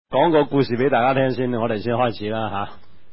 講個故事俾大家聽先，我哋先開始啦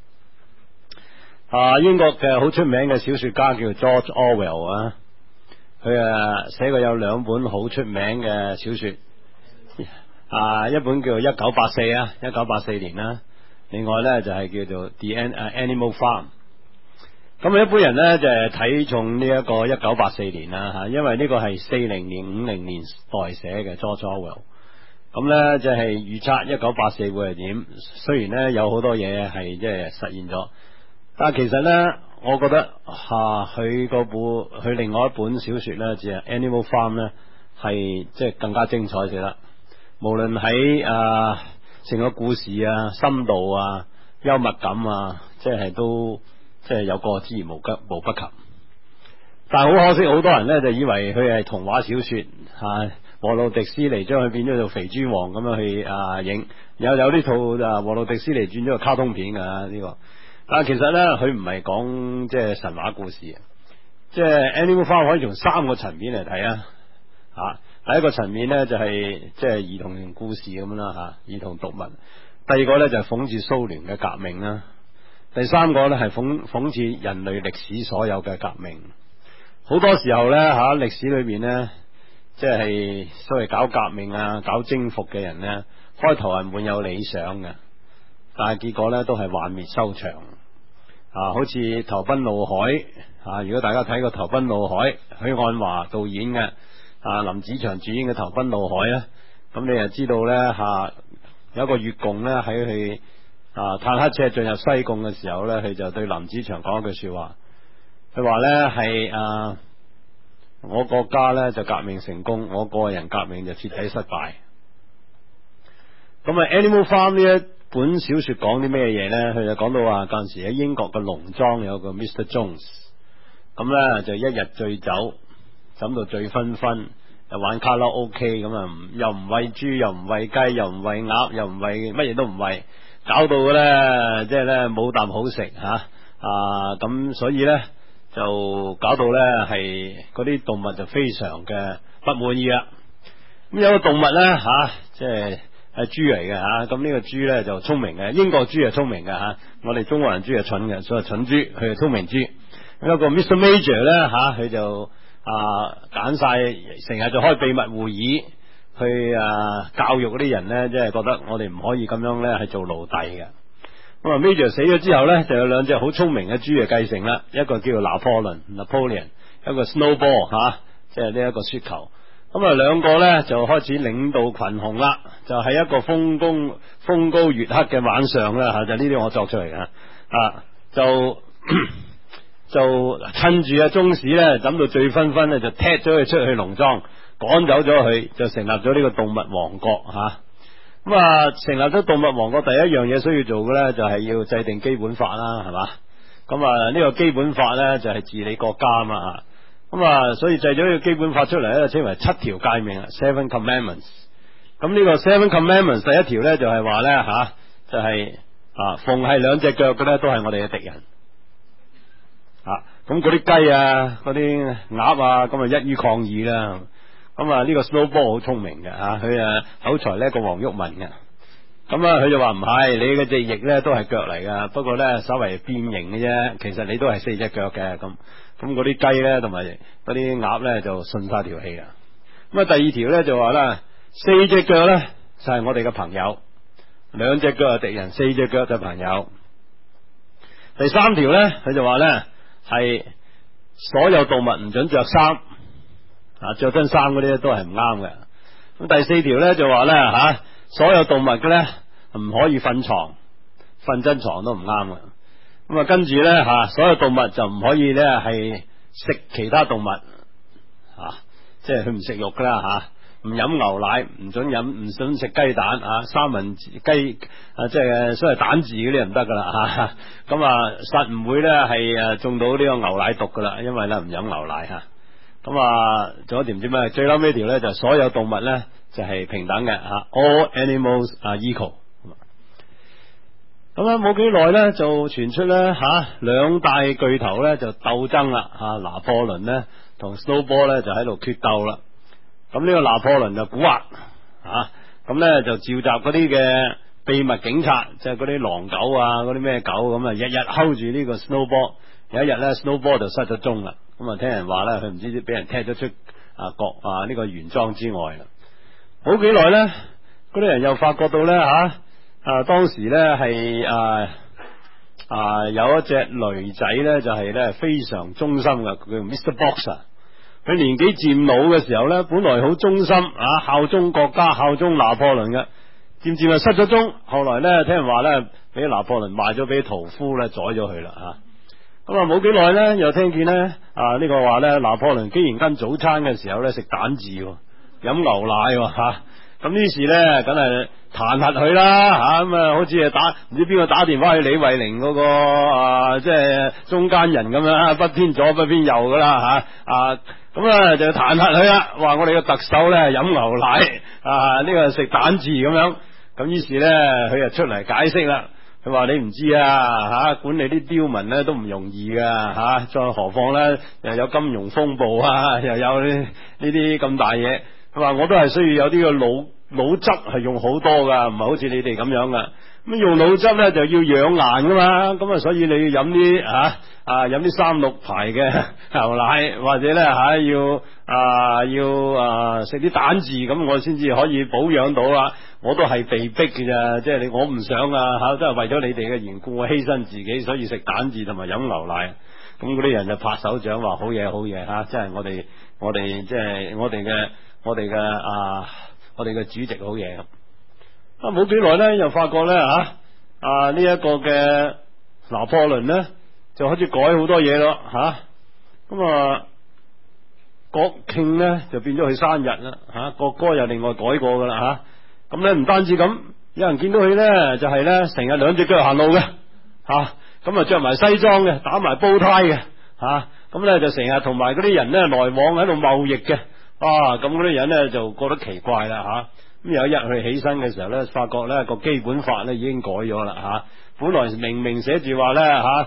吓。英國嘅好出名嘅小說家叫 George Orwell 啊，佢寫過有兩本好出名嘅小說，一本叫做1984啊，1984年啦，另外呢就係叫做 The Animal Farm。咁一般人呢就係睇重呢一個1984年啦吓，因為呢個係40年50年代寫嘅 George Orwell。咁呢，即係預測1984會係點？雖然呢有好多嘢係即係實現咗，但係其實呢，我覺得佢另外一本小說呢，就係 Animal Farm 呢，係即係更加精彩寫得。無論喺成個故事啊、深度啊、幽默感啊，即係都即係有過之而無不及。但係好可惜，好多人呢就以為佢係童話小說和路迪斯尼將佢變咗做肥豬王咁樣去影，有呢套和路迪斯尼轉咗個卡通片噶呢個，但係其實呢，佢唔係講即係神話故事，即係 Animal Farm 可以從三個層面嚟睇啊。第一個層面呢，就係即係兒童故事咁啦兒童讀物。第二個呢，就係諷刺蘇聯嘅革命啦。第三個呢，係諷刺人類歷史所有嘅革命。好多時候呢，歷史裏面呢，即係所謂搞革命搞征服嘅人呢，開頭係滿有理想嘅，但係結果呢都係幻滅收場。好似投奔怒海如果大家睇過投奔怒海，許鞍華導演嘅林子祥主演嘅投奔怒海呢，咁你就知道呢，有一個越共呢，喺佢坦克車進入西貢嘅時候呢，佢就對林子祥講一句說話，佢話呢係我國家呢就革命成功，我個人革命就徹底失敗。咁Animal Farm 呢一本小說講啲咩嘢呢？佢就講到話，嗰陣時喺英國嘅農莊有個 Mr. Jones， 咁呢就一日醉酒，飲到醉醺醺，又玩卡拉 OK， 咁又唔餵豬，又唔餵雞，又唔餵鴨，又唔餵乜嘢都唔餵，搞到呢即係呢冇啖好食咁所以呢，就搞到呢係嗰啲動物就非常嘅不滿意啦。咁有個動物呢即係豬嚟嘅咁呢個豬呢就聰明嘅，英國豬係聰明嘅我哋中國人豬係蠢嘅，所以蠢豬，佢係聰明豬。咁有個 Mr. Major 呢佢就揀晒成日就開秘密會議去教育嗰啲人呢，即係覺得我哋唔可以咁樣呢係做奴隸嘅。咁Major 死咗之後呢，就有兩隻好聰明嘅豬嘅繼承啦，一個叫做拿破崙 Napoleon， 一個 Snowball 即係呢一個雪球。咁兩個呢就開始領導群雄啦，就係一個風高月黑嘅晚上啦就呢啲我作出嚟嘅就趁住中士呢飲到醉醺醺呢，就踢咗佢出去農莊，趕走咗佢，就成立咗呢個動物王國成立咗動物王國，第一樣嘢需要做嘅呢，就係要制定基本法啦，係嘛？咁呢個基本法呢，就係治理國家嘛。所以製咗呢個基本法出嚟呢，稱為7條誡命 Seven Commandments。咁呢個 Seven Commandments 第一條呢，就係話呢就係逢係兩隻腳嘅呢，都係我哋嘅敵人。咁嗰啲雞嗰啲鴨咁一於抗議啦。呢個 Snowball 好聰明嘅佢口才叻過黃毓民嘅。佢就話唔係，你嘅隻翼呢都係腳嚟噶，不過呢稍為變形嘅啫，其實你都係4隻腳嘅。咁嗰啲雞呢同埋嗰啲鴨呢就順晒條氣啦。第二條呢就話啦，4隻腳呢就係我哋嘅朋友，2隻腳係敵人，4隻腳就朋友。第三條呢佢就話呢係所有動物唔准着衫，着真衫嗰啲都係唔啱嘅。咁第四條呢就話呢所有動物嘅呢唔可以瞓床，瞓真床都唔啱嘅。跟住呢所有動物就唔可以呢係食其他動物即係佢唔食肉噶啦唔飲牛奶，唔准食雞蛋三文治雞即係所謂蛋治嗰啲唔得噶啦實唔會呢係中到呢個牛奶毒噶啦，因為呢唔飲牛奶仲有一條唔知咩，最後尾條呢就所有動物呢就係平等嘅All animals are equal。冇幾耐呢就傳出呢兩大巨頭呢就鬥爭啦拿破崙呢同 Snowball 呢就喺度決鬥啦。呢個拿破崙就蠱惑咁呢就召集嗰啲嘅秘密警察，即係嗰啲狼狗啊，嗰啲咩狗咁啊，日日 hold 住呢個 snowball。有一日咧 snowball 就失咗蹤啦，咁啊聽人話咧，佢唔知俾人踢咗出呢個原裝之外啦。冇幾耐咧，嗰啲人又發覺到咧當時咧係有一隻驢仔咧，就係咧非常忠心嘅，佢叫 Mr. Boxer。佢年紀漸老嘅時候咧，本來好忠心效忠國家、效忠拿破崙嘅，漸漸就失咗蹤。後來咧，聽人話咧，俾拿破崙賣咗俾屠夫咧，宰咗佢啦咁冇幾耐咧，又聽見咧呢個話咧，拿破崙竟然跟早餐嘅時候咧食蛋治，飲牛奶咁於是咧，梗係彈劾佢啦咁好似係唔知邊個打電話去李慧玲嗰個即係中間人咁樣，不偏左不偏右噶啦咁就彈劾佢啦，話我哋嘅特首咧飲牛奶呢個食蛋治咁樣，咁於是咧佢就出嚟解釋啦。佢話你唔知管理啲刁民咧都唔容易噶再何況咧又有金融風暴又有呢啲咁大嘢。佢話我都係需要有啲個腦汁係用好多噶，唔係好似你哋咁樣噶。咁用腦汁咧就要養顏噶嘛，咁所以你要飲啲飲啲3-6牌嘅牛奶，或者咧要食啲蛋治，咁我先至可以保養到啦。我都係被逼嘅咋，即係我唔想都係為咗你哋嘅緣故，我犧牲自己，所以食蛋治同埋飲牛奶。咁嗰啲人就拍手掌話好嘢好嘢即係我哋即係我哋嘅主席好嘢。冇幾耐咧，又發覺咧呢一個嘅拿破崙咧就開始改好多嘢咯咁國慶咧就變咗佢生日啦國歌又另外改過噶啦咁咧唔單止咁，有人見到佢咧就係咧成日2隻腳行路嘅咁着埋西裝嘅，打埋煲呔嘅咁咧就成日同埋嗰啲人咧來往喺度貿易嘅咁嗰啲人咧就覺得奇怪啦咁有一日佢起身嘅時候咧，發覺咧個基本法咧已經改咗啦本來明明寫住話咧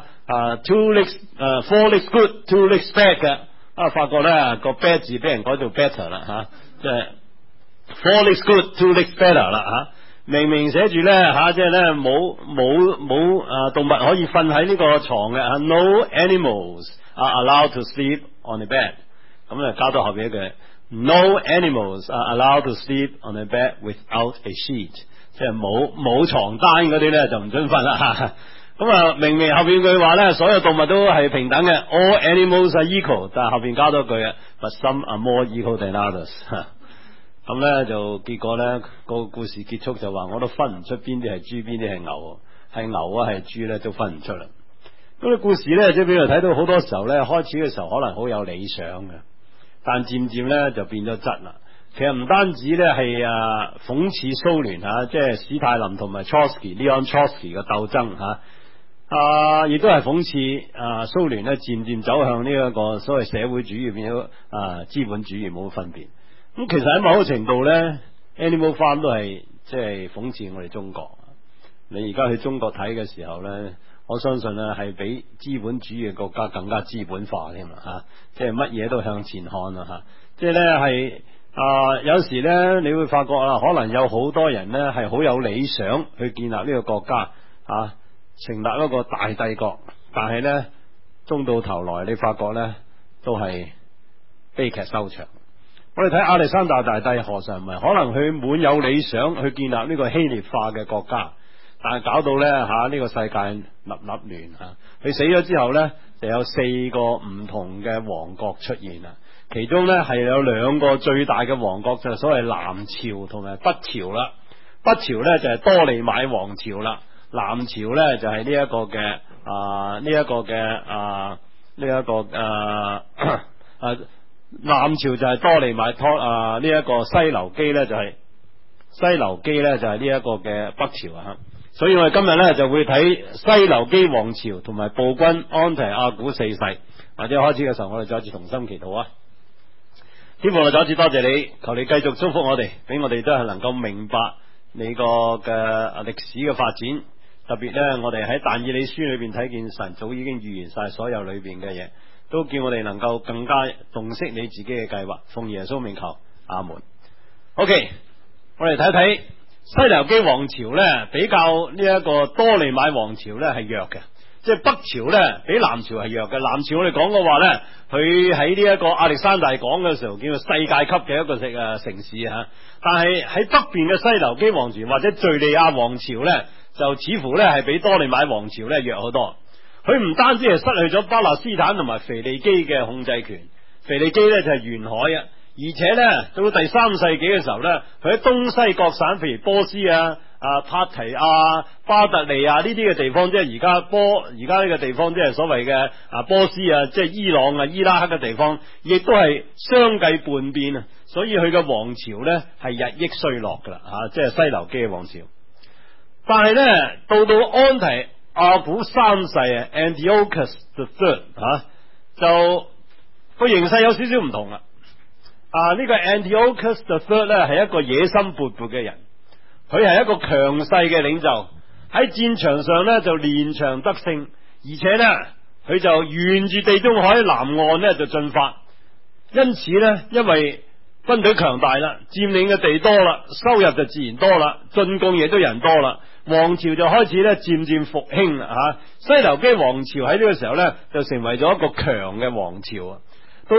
two legs four legs good two legs bad 嘅發覺咧個 bad 字俾人改到 better 啦即係 four legs good two legs better 啦明明寫住咧即係咧冇動物可以瞓喺呢個床嘅no animals are allowed to sleep on the bed， 咁咧加到後邊一句No animals are allowed to sleep on a bed without a sheet， 即係冇床單嗰啲咧就唔准瞓啦咁明明後邊句話咧，所有動物都係平等嘅 ，all animals are equal， 但係後邊加多句，but some are more equal than others 咁咧就結果咧個故事結束就話，我都分唔出邊啲係豬，邊啲係牛，係牛係豬咧都分唔出啦。咁個故事咧，即係俾佢睇到好多時候咧，開始嘅時候可能好有理想嘅。但漸漸咧就變咗質啦。其實唔單止咧係諷刺蘇聯即係史太林同埋 Leon Trotsky 嘅鬥爭亦都係諷刺蘇聯咧漸漸走向呢一個所謂社會主義變咗資本主義冇分別。咁其實喺某個程度咧 Animal Farm 都係即係諷刺我哋中國。你而家去中國睇嘅時候咧，我相信咧係比資本主義嘅國家更加資本化添即係乜嘢都向前看即係咧係有時咧你會發覺可能有好多人咧係好有理想去建立呢個國家成立一個大帝國，但係咧中到頭來你發覺咧都係悲劇收場。我哋睇亞歷山大大帝何嘗唔係可能佢滿有理想去建立呢個希臘化嘅國家，但係搞到咧呢個世界立亂佢死咗之後咧就有4個唔同嘅王國出現啦，其中咧係有2個最大嘅王國就係所謂南朝同埋北朝啦。北朝咧就係多利買王朝啦，南朝咧就係呢一個嘅南朝就係多利買呢一個西流基咧就係呢一個嘅北朝所以我哋今日咧就會睇西流基王朝同埋暴君安提阿古4世。或者開始嘅時候，我哋再一次同心祈禱天父，我再一次多謝你，求你繼續祝福我哋，俾我哋都係能夠明白你個嘅歷史嘅發展。特別咧，我哋喺但以理書裏邊睇見神早已經預言晒所有裏邊嘅嘢，都叫我哋能夠更加洞悉你自己嘅計劃。奉耶穌名求，阿門。OK， 我哋睇睇西流基王朝咧比較呢一個多利買王朝咧係弱嘅，即係北朝咧比南朝係弱嘅。南朝我哋講嘅話咧，佢喺呢一個亞歷山大港嘅時候叫做世界級嘅一個城市吓，但係喺北邊嘅西流基王朝或者敘利亞王朝咧，就似乎咧係比多利買王朝咧弱好多。佢唔單止係失去咗巴勒斯坦同埋腓尼基嘅控制權，腓尼基咧就係沿海啊。而且咧，到第3世紀嘅時候咧，佢喺東西各省，譬如波斯啊、帕提亞、巴特利亞呢啲嘅地方，即係而家呢個地方，即係所謂嘅波斯啊，即係伊朗啊、伊拉克嘅地方，亦都係相繼叛變啊。所以佢嘅王朝咧係日益衰落噶啦，即係西流基嘅王朝。但係咧，到安提阿古三世啊 ，Antiochus the Third 就個形勢有少少唔同啦。呢個 Antiochus the Third 咧係一個野心勃勃嘅人，佢係一個強勢嘅領袖，喺戰場上咧就連場得勝，而且咧佢就沿住地中海南岸咧就進發，因此咧因為軍隊強大啦，佔領嘅地多啦，收入就自然多啦，進貢亦都人多啦，王朝就開始咧漸漸復興啦西流基王朝喺呢個時候咧就成為咗一個強嘅王朝啊。到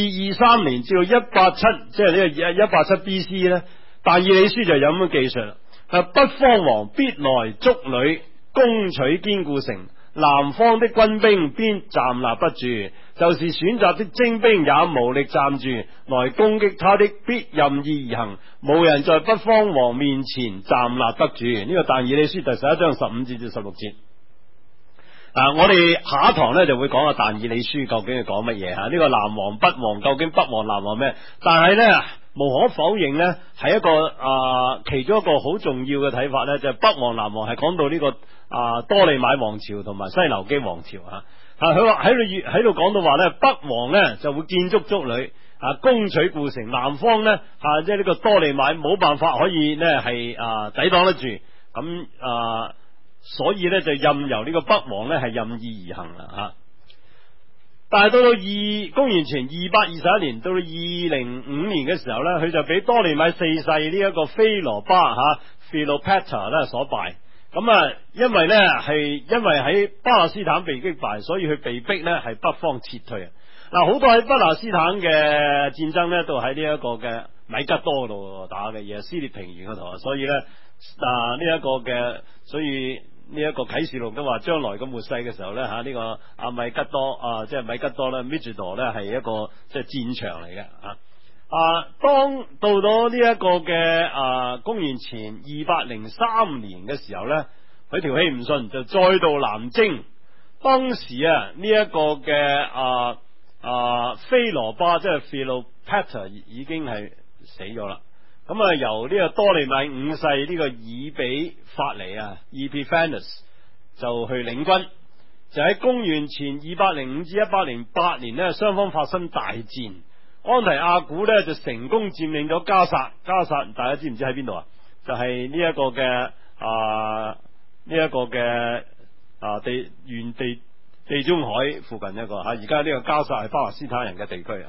223年至到187，即係呢個187 B.C. 咧，但以理書就有咁嘅記述啦。北方王必來築壘，攻取堅固城，南方的軍兵邊站立不住，就是選擇的精兵也無力站住，來攻擊他的必任意而行，無人在北方王面前站立得住。呢個但以理書第11章15節至16節。我哋下一堂咧就會講下但以理書究竟係講乜嘢吓？呢個南王北王究竟北王南王咩？但係咧無可否認咧係一個其中一個好重要嘅睇法咧，就係北王南王係講到呢個多利買王朝同埋西流基王朝吓。佢話喺度講到話咧，北王咧就會建築築壘攻取故城，南方咧即係呢個多利買冇辦法可以咧係抵擋得住咁所以咧就任由呢個北王咧係任意而行啦但係到公元前221年到205年嘅時候咧，佢就俾多利買4世呢一個菲羅巴Philopator 咧所敗。咁因為喺巴勒斯坦被擊敗，所以佢被逼咧係北方撤退好多喺巴勒斯坦嘅戰爭咧都喺呢一個嘅米吉多度打嘅，耶斯列平原嗰度，所以咧所以呢一個啟示錄都話將來嘅末世嘅時候咧呢個米吉多即係米吉多咧 Megiddo 咧係一個即係戰場嚟嘅當到咗呢一個嘅公元前203年嘅時候咧，佢條氣唔順就再度南征。當時呢一個嘅菲羅巴即係 Philopator 已經係死咗啦。咁由呢個多利買5世呢個以比法尼Epiphanes 就去領軍，就喺公元前205至108年呢，雙方發生大戰。安提阿古呢就成功佔領咗加薩，大家知唔知喺邊度就係呢一個嘅地中海附近一個而家呢個加薩係巴勒斯坦人嘅地區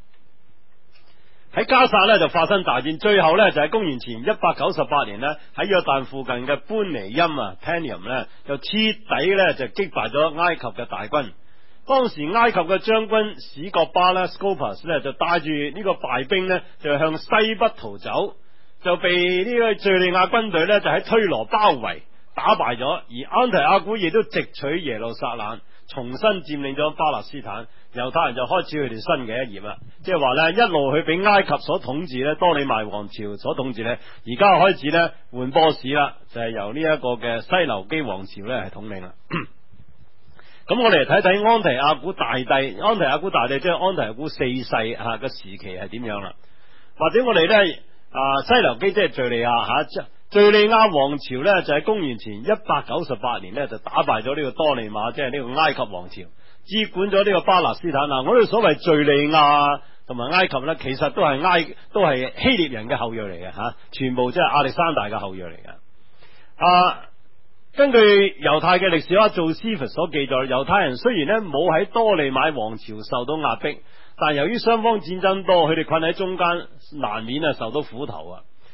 喺加薩咧就發生大戰，最後咧就喺公元前198年咧喺約旦附近嘅班尼音Panium 咧就徹底咧就擊敗咗埃及嘅大軍。當時埃及嘅將軍史國巴咧 Scopas 咧就帶住呢個敗兵咧就向西北逃走，就被呢個敘利亞軍隊咧就喺推羅包圍打敗咗，而安提阿古亦都直取耶路撒冷，重新佔領咗巴勒斯坦。猶太人就開始佢哋新嘅一頁啦，即係話咧一路去俾埃及所統治咧，多利買王朝所統治咧，而家開始咧換波士啦，就係由呢一個嘅西流基王朝咧係統領啦。咁我哋嚟睇睇安提阿古大帝，即係安提阿古4世嘅時期係點樣啦？或者我哋咧西流基即係敘利亞敘利亞王朝咧就喺公元前198年咧就打敗咗呢個多利馬，即係呢個埃及王朝，接管咗呢個巴勒斯坦我哋所謂敘利亞同埋埃及咧，其實都係希臘人嘅後裔嚟嘅全部即係亞歷山大嘅後裔嚟嘅。根據猶太嘅歷史家做斯弗所記載，猶太人雖然咧冇喺多利買王朝受到壓迫，但由於雙方戰爭多，佢哋困喺中間，難免受到苦頭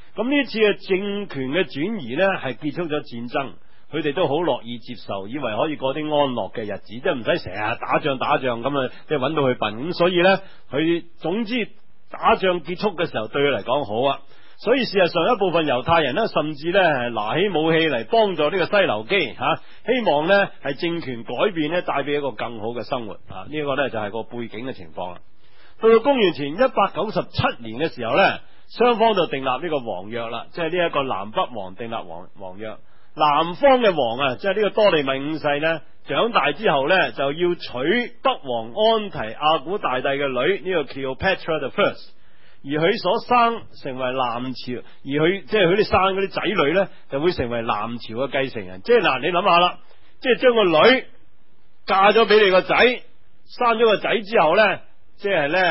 咁呢次嘅政權嘅轉移呢，係結束咗戰爭，佢哋都好樂意接受，以為可以過啲安樂嘅日子，即係唔使成日打仗咁啊，即係揾到佢笨。咁所以呢，佢總之打仗結束嘅時候對佢嚟講好啊。所以事實上一部分猶太人呢，甚至呢係拿起武器嚟幫助呢個西流基希望呢係政權改變呢，帶俾一個更好嘅生活啊。呢個呢就係個背景嘅情況啦。到公元前197年嘅時候呢，雙方就訂立呢個王約啦，即係呢一個南北王訂立王約。南方嘅王啊，即係呢個多利米五世呢，長大之後呢，就要娶北王安提阿古大帝嘅女呢個 Cleopatra the First， 而佢所生成為南朝，而佢即係佢哋生嗰啲仔女呢，就會成為南朝嘅繼承人。即係嗱，你諗下啦，即係將個女嫁咗俾你個仔，生咗個仔之後呢，即係呢，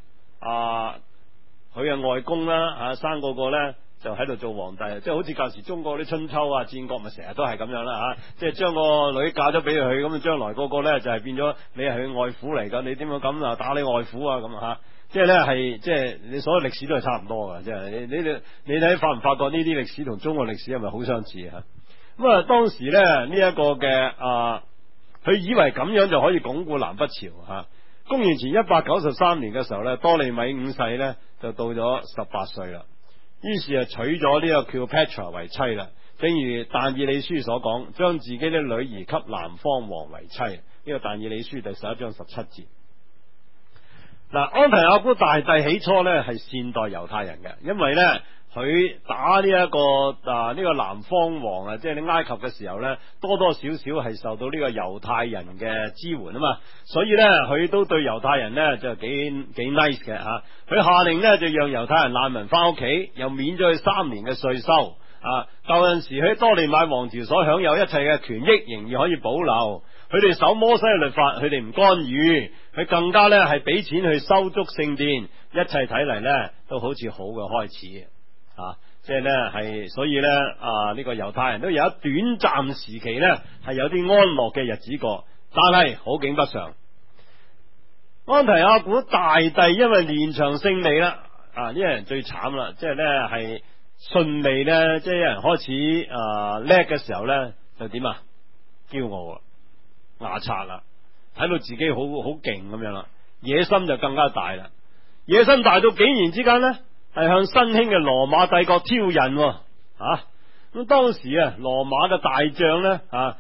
佢嘅外公啦生個呢，就喺度做皇帝，即係好似舊時中國啲春秋啊戰國咪成日都係咁樣啦即係將個女嫁咗俾佢，咁將來個呢，就係變咗你係佢外父嚟噶，你點樣咁啊打你外父啊咁即係呢係即係你所有歷史都係差唔多噶，即係你睇發唔發覺呢啲歷史同中國歷史係咪好相似咁啊當時呢，呢一個嘅佢以為咁樣就可以鞏固南北朝公元前193年嘅時候呢，多利米五世呢就到咗18歲啦，於是就娶咗呢個 Cleopatra 為妻啦。正如但以理書所講，將自己的女兒給南方王為妻。呢個但以理書第11章17節。嗱，安提阿古大帝起初呢係善待猶太人嘅，因為呢佢打呢一個呢個南方王即係你埃及嘅時候呢，多多少少係受到呢個猶太人嘅支援啊嘛，所以呢，佢都對猶太人呢就幾 nice 嘅佢下令呢就讓猶太人難民翻屋企，又免咗佢3年嘅稅收舊陣時喺多利米王朝所享有一切嘅權益仍然可以保留。佢哋守摩西嘅律法，佢哋唔干預，佢更加呢係俾錢去修築聖殿，一切睇嚟呢都好似好嘅開始即係呢係，所以呢呢個猶太人都有一短暫時期呢係有啲安樂嘅日子過，但係好景不常，安提阿古大帝因為連場勝利啦呢個人最慘啦，即係呢係順利呢，即係有人開始叻嘅時候呢，就點驕傲牙刷啦，睇到自己好勁咁樣啦，野心就更加大啦，野心大到竟然之間呢係向新興嘅羅馬帝國挑釁咁當時羅馬嘅大將呢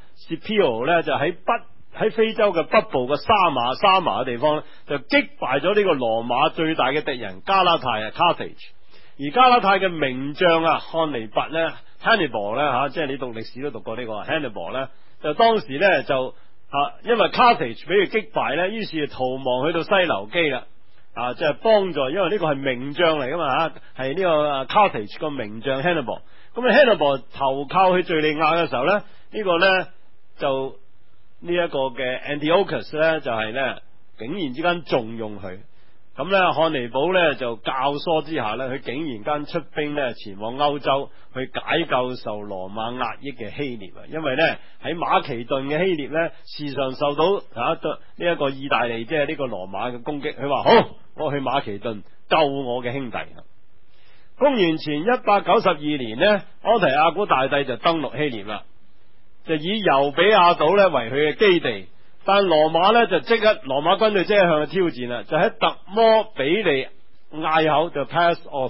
Scipio 呢就喺非洲嘅北部嘅沙馬嘅地方就擊敗咗呢個羅馬最大嘅敵人加拉太Carthage， 而加拉太嘅名將漢尼拔呢 Hannibal 呢即係你讀歷史都讀過呢個 Hannibal 呢，就當時呢就因為 Carthage 俾佢擊敗呢，於是就逃亡去到西流基啦即係幫助，因為呢個係名將嚟噶嘛係呢個 Carthage 個名將 Hannibal。咁Hannibal 投靠去敘利亞嘅時候呢，呢個呢就呢一個嘅 Antiochus 呢就係呢竟然之間重用佢。咁呢漢尼堡呢就教唆之下呢，佢竟然間出兵呢前往歐洲去解救受羅馬壓抑嘅希臘因為呢喺馬其頓嘅希臘呢時常受到呢一個意大利即係呢個羅馬嘅攻擊，佢話好，我去馬其頓救我嘅兄弟。公元前192年呢，安提阿古大帝就登陸希臘啦，就以猶比亞島呢為佢嘅基地。但羅馬呢就羅馬軍隊即刻向佢挑戰啦，就喺特摩比利隘口就 Pass of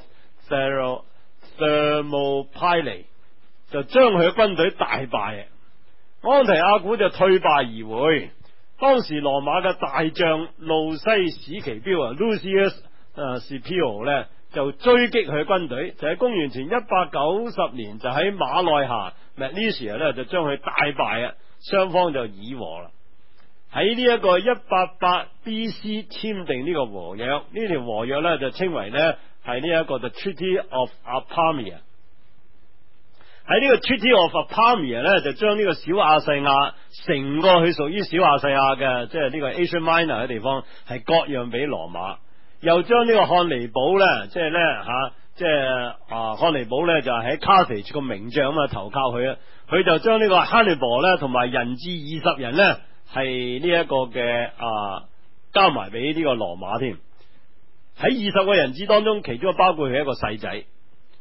Thermopylae 就將佢嘅軍隊大敗，安提阿古就退敗而回。當時羅馬嘅大將路西史奇標Lucius Scipio 呢就追擊佢嘅軍隊，就喺公元前190年就喺馬內夏 Magnesia 呢就將佢大敗雙方就議和啦。喺呢一個188 BC 簽訂呢個和約，呢條和約呢就稱為呢係呢一個 The Treaty of Apamea。喺呢個 Treaty of Apamea 呢就將呢個小亞細亞成個佢屬於小亞細亞嘅即係呢個 Asia Minor 嘅地方係割讓俾羅馬，又將呢個漢尼堡呢即係呢漢尼堡呢就喺 Carthage 個名將投靠佢佢就將呢個 Hannibal 呢同埋人質20人呢係呢一個嘅交埋俾呢個羅馬添。喺20個人質當中，其中包括佢一個細仔。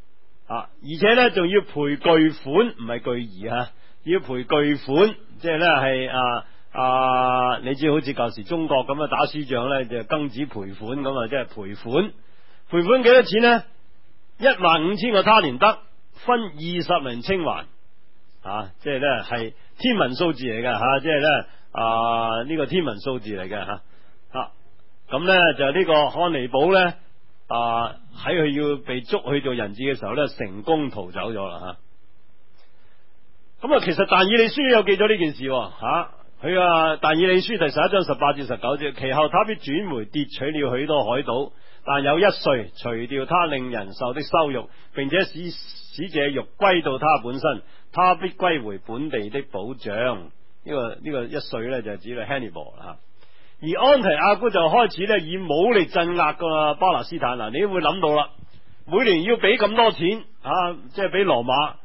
而且咧仲要賠巨款，唔係巨兒吓，要賠巨款，即係咧係你知好似舊時中國咁打輸仗咧就庚子賠款咁啊，即係賠款，賠款幾多錢呢？15000個他連德，分20輪清還，即係咧係天文數字嚟嘅吓，即係咧呢個天文數字嚟嘅吓，咁咧就呢個漢尼堡咧喺佢要被捉去做人質嘅時候咧，成功逃走咗啦吓。咁其實但以理書有記咗呢件事吓，佢但以理書第11章18至19節，其後他必轉回奪取了許多海島，但有一歲除掉他令人受的羞辱，並且使這肉歸到他本身，他必歸回本地的保障。呢個一歲咧就指到 Hannibal 啦。而安提阿古就開始咧以武力鎮壓個巴勒斯坦。你都會諗到啦，每年要俾咁多錢即係俾羅馬，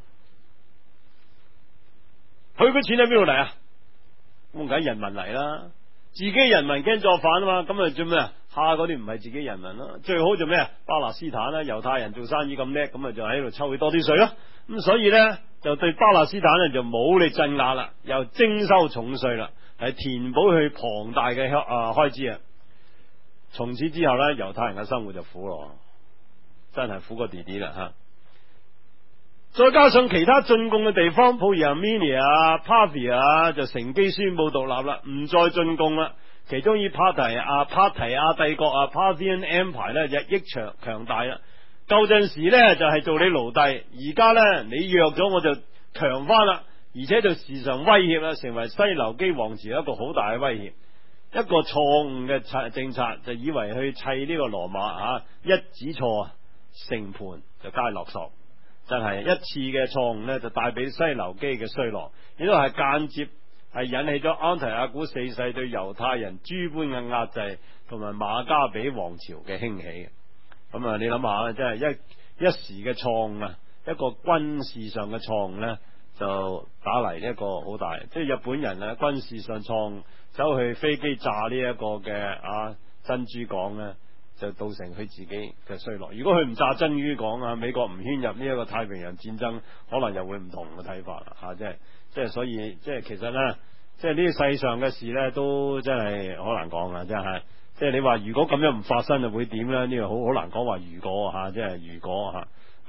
佢嗰錢喺邊度嚟啊？咁梗係人民嚟啦，自己人民驚作反啊嘛，咁啊做咩啊？下嗰啲唔係自己人民咯，最好做咩啊？巴勒斯坦啦，猶太人做生意咁叻，咁啊就喺度抽佢多啲稅咯。咁所以咧就對巴勒斯坦咧就武力鎮壓啦，又徵收重稅啦，係填補佢龐大嘅開支啊！從此之後咧，猶太人嘅生活就苦咯，真係苦過弟弟啦吓。再加上其他進貢嘅地方，普如阿 Armenia、Parthia 就乘機宣布獨立啦，唔再進貢啦。其中以帕提亞帝國Parthian Empire 咧日益強大啦。舊陣時咧就係做你奴隸，而家咧你弱咗我就強翻啦，而且就時常威脅啦，成為西流基王朝一個好大嘅威脅。一個錯誤嘅政策就以為去砌呢個羅馬一指錯成盤就皆落索，真係一次嘅錯誤咧就帶俾西流基嘅衰落，亦都係間接係引起咗安提阿古四世對猶太人諸般嘅壓制，同埋馬加比王朝嘅興起。咁你諗下，真係一時嘅錯誤一個軍事上嘅錯誤咧，就打嚟一個好大，即係日本人軍事上錯誤，走去飛機炸呢一個嘅珍珠港咧，就造成佢自己嘅衰落。如果佢唔炸珍珠港美國唔牽入呢一個太平洋戰爭，可能又會唔同嘅睇法啦即係所以即係其實咧，即係呢啲世上嘅事咧，都真係好難講啊！真係，即係你話如果咁樣唔發生就會點咧？呢個好難講話如果即係如果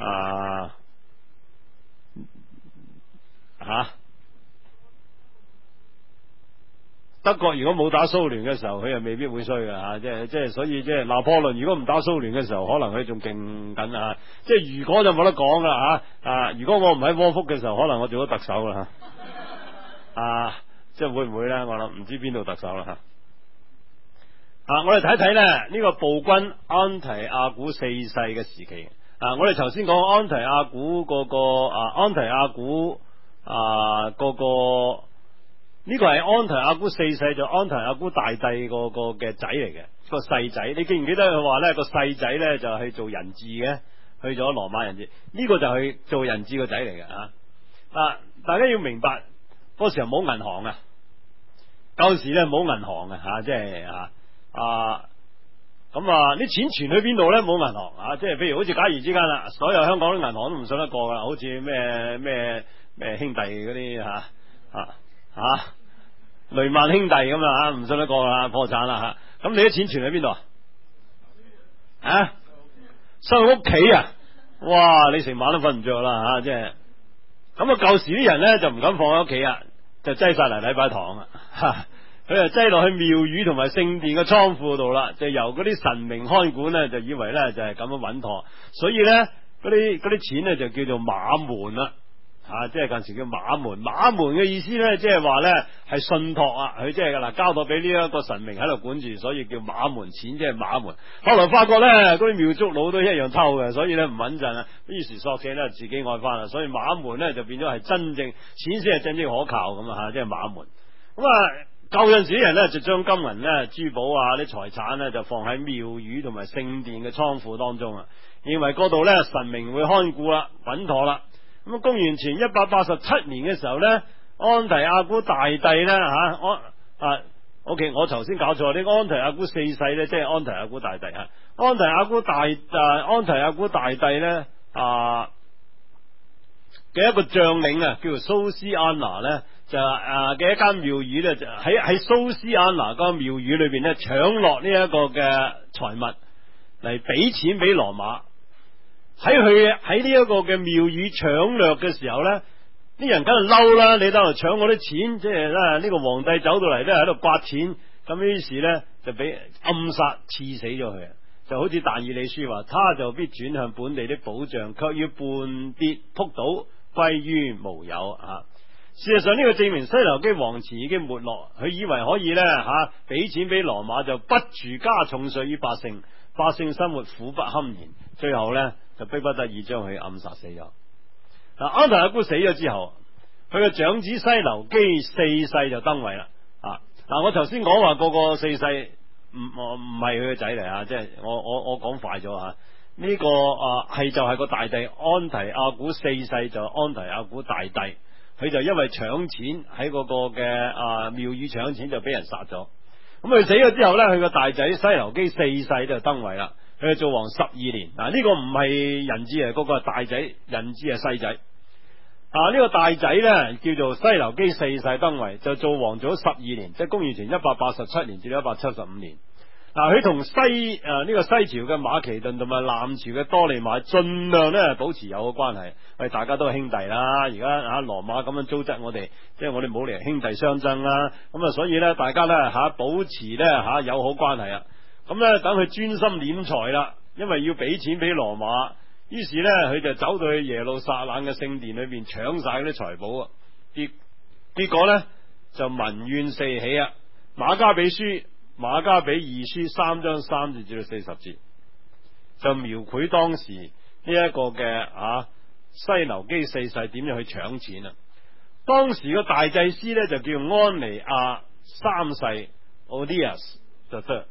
德國如果冇打蘇聯嘅時候，佢又未必會衰㗎即係所以即係拿破崙如果唔打蘇聯嘅時候，可能佢仲勁緊即係如果就冇得講啦如果我唔喺窩福嘅時候，可能我做咗特首啦即係會唔會咧？我諗唔知邊度特首啦我哋睇睇咧呢個暴君安提阿古四世嘅時期我哋頭先講安提阿古安提阿古呢個係安提阿古四世，就安提阿古大帝嘅仔嚟嘅個細仔。你記唔記得佢話咧個細仔咧就去做人質嘅，去咗羅馬人質，呢個就係做人質個仔嚟嘅大家要明白嗰時候冇銀行舊時咧冇銀行即係咁啲錢存去邊度咧？冇銀行即係譬如好似假如之間啦，所有香港啲銀行都唔信得過噶啦，好似咩兄弟嗰啲雷曼兄弟咁唔信得過啦，破產啦咁你啲錢存喺邊度收喺屋企哇！你成晚都瞓唔着啦即係咁舊時啲人咧就唔敢放喺屋企就擠晒嚟禮拜堂佢就擠落去廟宇同埋聖殿嘅倉庫度啦，就由嗰啲神明看管咧，就以為咧就係咁樣穩妥，所以咧嗰啲錢咧就叫做馬門啦即係近時叫馬門。馬門嘅意思咧，即係話咧係信託佢即係交託俾呢一個神明喺度管住，所以叫馬門錢，即係馬門。後來發覺咧嗰啲廟祝佬都一樣偷嘅，所以咧唔穩陣於是索性咧自己愛翻啦，所以馬門咧就變咗係真正錢先係真正可靠咁即係馬門。舊陣時啲人咧就將金銀咧、珠寶啲財產咧就放喺廟宇同埋聖殿嘅倉庫當中認為嗰度咧神明會看顧啦、穩妥啦。咁公元前187年嘅時候咧，安提阿古大帝咧OK， 我頭先搞錯，呢個安提阿古四世咧即係安提阿古大帝安提阿古大帝咧嘅一個將領啊，叫做蘇斯安娜咧，就嘅一間廟宇咧，就喺蘇斯安娜嗰個廟宇裏邊咧，搶落呢一個嘅財物嚟俾錢俾羅馬。喺呢一個嘅廟宇搶掠嘅時候咧，啲人梗係嬲啦，你喺度搶我啲錢，即係咧呢個皇帝走到嚟咧喺度刮錢，咁於是咧就俾暗殺刺死咗佢。就好似但以理書話，他就必轉向本地的保障，卻要絆跌仆倒，歸於無有啊！事實上呢個證明西流基王朝已經沒落，佢以為可以咧俾錢俾羅馬，就不住加重稅於百姓，百姓生活苦不堪言，最後咧就逼不得已將佢暗殺死咗。嗱，安提阿古死咗之後，佢嘅長子西流基四世就登位啦。嗱，我頭先講話個四世唔係佢嘅仔嚟啊，即係我講快咗啊。呢個係就係個大帝安提阿古四世，就安提阿古大帝，佢就因為搶錢喺嗰個嘅廟宇搶錢就俾人殺咗。咁佢死咗之後咧，佢個大仔西流基四世就登位啦，佢就做王12年。嗱，呢個唔係人質嚟，嗰個係大仔，人質係細仔。呢個大仔咧叫做西流基四世登位，就做王咗12年，即係公元前187年至175年。佢同呢個西朝嘅馬其頓同埋南朝嘅多利馬盡量咧保持友好關係。喂，大家都係兄弟啦，而家羅馬咁樣糟質我哋，即係我哋冇理由兄弟相爭啦。咁所以咧大家咧保持咧友好關係啊。咁咧等佢專心斂財啦，因為要俾錢俾羅馬。於是咧，佢就走到去耶路撒冷嘅聖殿裏邊搶晒嗰啲財寶啊！結果咧就民怨四起啊！馬加比書、馬加比二書3章3節至到40節，就描繪當時呢一個嘅西流基四世點樣去搶錢啊！當時個大祭司咧就叫安尼亞三世 Odias the Third，